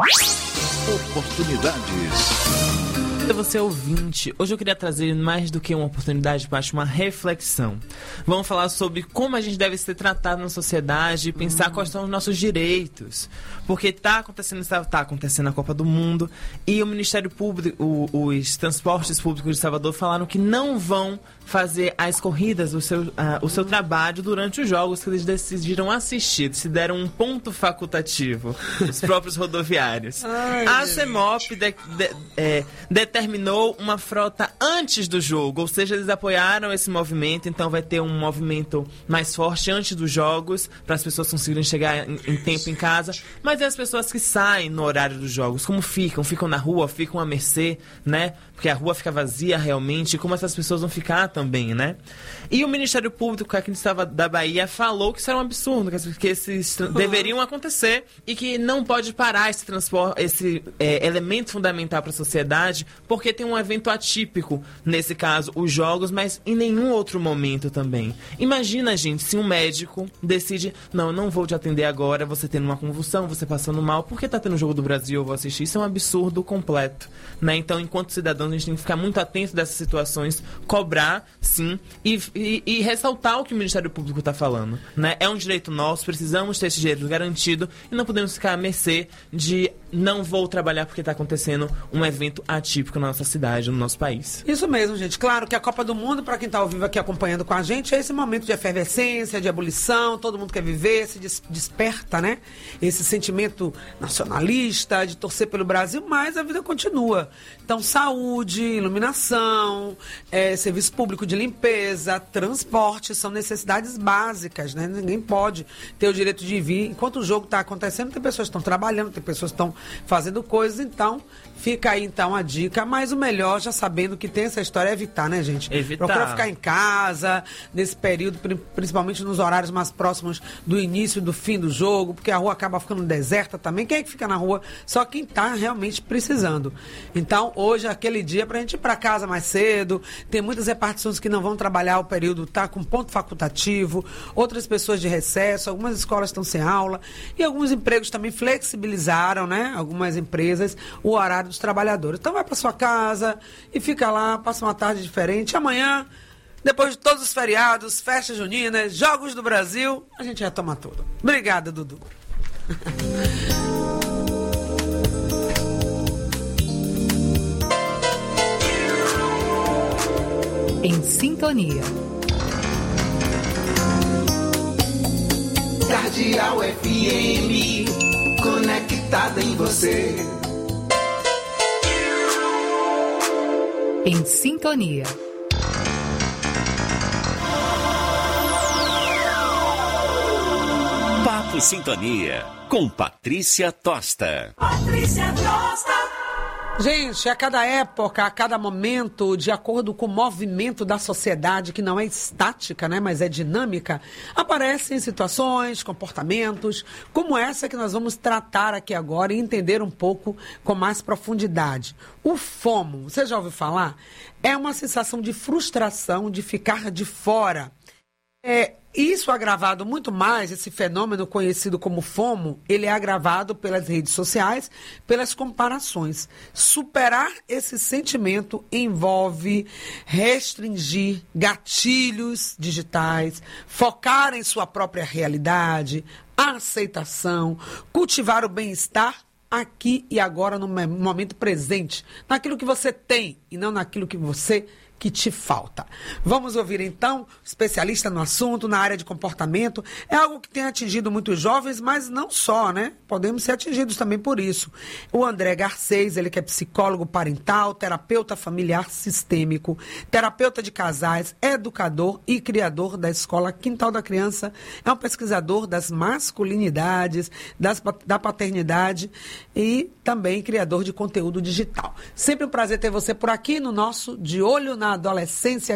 Oportunidades. Você ouvinte, hoje eu queria trazer mais do que uma oportunidade, mas uma reflexão. Vamos falar sobre como a gente deve ser tratado na sociedade e pensar hum. quais são os nossos direitos. Porque está acontecendo, tá acontecendo a Copa do Mundo e o Ministério Público, o, os transportes públicos de Salvador falaram que não vão fazer as corridas, o seu, uh, o seu trabalho durante os jogos que eles decidiram assistir. Se deram um ponto facultativo, os próprios rodoviários. Ai, a CEMOP de, de, é, determinou uma frota antes do jogo, ou seja, eles apoiaram esse movimento, então vai ter um movimento mais forte antes dos jogos, para as pessoas conseguirem chegar em, em tempo em casa. Mas é as pessoas que saem no horário dos jogos, como ficam? Ficam na rua, ficam à mercê, né? Porque a rua fica vazia realmente, como essas pessoas vão ficar também, né? E o Ministério Público aqui da Bahia falou que isso era um absurdo, que esses uhum. deveriam acontecer e que não pode parar esse transporte, esse é, elemento fundamental para a sociedade, porque tem um evento atípico, nesse caso, os jogos, mas em nenhum outro momento também. Imagina, gente, se um médico decide, não, eu não vou te atender agora, você tendo uma convulsão, você passando mal, porque tá tendo o Jogo do Brasil, eu vou assistir. Isso é um absurdo completo, né? Então, enquanto cidadão, a gente tem que ficar muito atento dessas situações, cobrar, sim, e, e, e ressaltar o que o Ministério Público está falando, né? É um direito nosso, precisamos ter esse direito garantido e não podemos ficar à mercê de não vou trabalhar porque está acontecendo um evento atípico na nossa cidade, no nosso país. Isso mesmo, gente. Claro que a Copa do Mundo, para quem está ao vivo aqui acompanhando com a gente, é esse momento de efervescência, de ebulição, todo mundo quer viver, se des- desperta, né? Esse sentimento nacionalista, de torcer pelo Brasil, mas a vida continua. Então, saúde, iluminação, é, serviço público de limpeza, transporte, são necessidades básicas, né? Ninguém pode ter o direito de vir. Enquanto o jogo está acontecendo, tem pessoas que estão trabalhando, tem pessoas que estão fazendo coisas, então fica aí então a dica, mas o melhor, já sabendo que tem essa história, é evitar, né, gente? Evitar. Procura ficar em casa, nesse período, principalmente nos horários mais próximos do início e do fim do jogo, porque a rua acaba ficando deserta também. Quem é que fica na rua? Só quem está realmente precisando. Então, hoje é aquele dia pra gente ir para casa mais cedo, tem muitas repartições que não vão trabalhar o período, tá com ponto facultativo, outras pessoas de recesso, algumas escolas estão sem aula, e alguns empregos também flexibilizaram, né? Algumas empresas, o horário dos trabalhadores. Então vai para sua casa e fica lá, passa uma tarde diferente. Amanhã, depois de todos os feriados, festas juninas, Jogos do Brasil, a gente retoma tudo. Obrigada, Dudu. Em Sintonia. Cardeal F M, conectada em você. Em Sintonia. Papo Sintonia, com Patrícia Tosta. Patrícia Tosta. Gente, a cada época, a cada momento, de acordo com o movimento da sociedade, que não é estática, né, mas é dinâmica, aparecem situações, comportamentos, como essa que nós vamos tratar aqui agora e entender um pouco com mais profundidade. O FOMO, você já ouviu falar? É uma sensação de frustração, de ficar de fora. É, isso agravado muito mais, esse fenômeno conhecido como FOMO, ele é agravado pelas redes sociais, pelas comparações. Superar esse sentimento envolve restringir gatilhos digitais, focar em sua própria realidade, a aceitação, cultivar o bem-estar aqui e agora, no momento presente, naquilo que você tem e não naquilo que você que te falta. Vamos ouvir então, especialista no assunto, na área de comportamento. É algo que tem atingido muitos jovens, mas não só, né? Podemos ser atingidos também por isso. O André Garcês, ele que é psicólogo parental, terapeuta familiar sistêmico, terapeuta de casais, educador e criador da escola Quintal da Criança, é um pesquisador das masculinidades, das, da paternidade e também criador de conteúdo digital. Sempre um prazer ter você por aqui no nosso De Olho na Adolescência.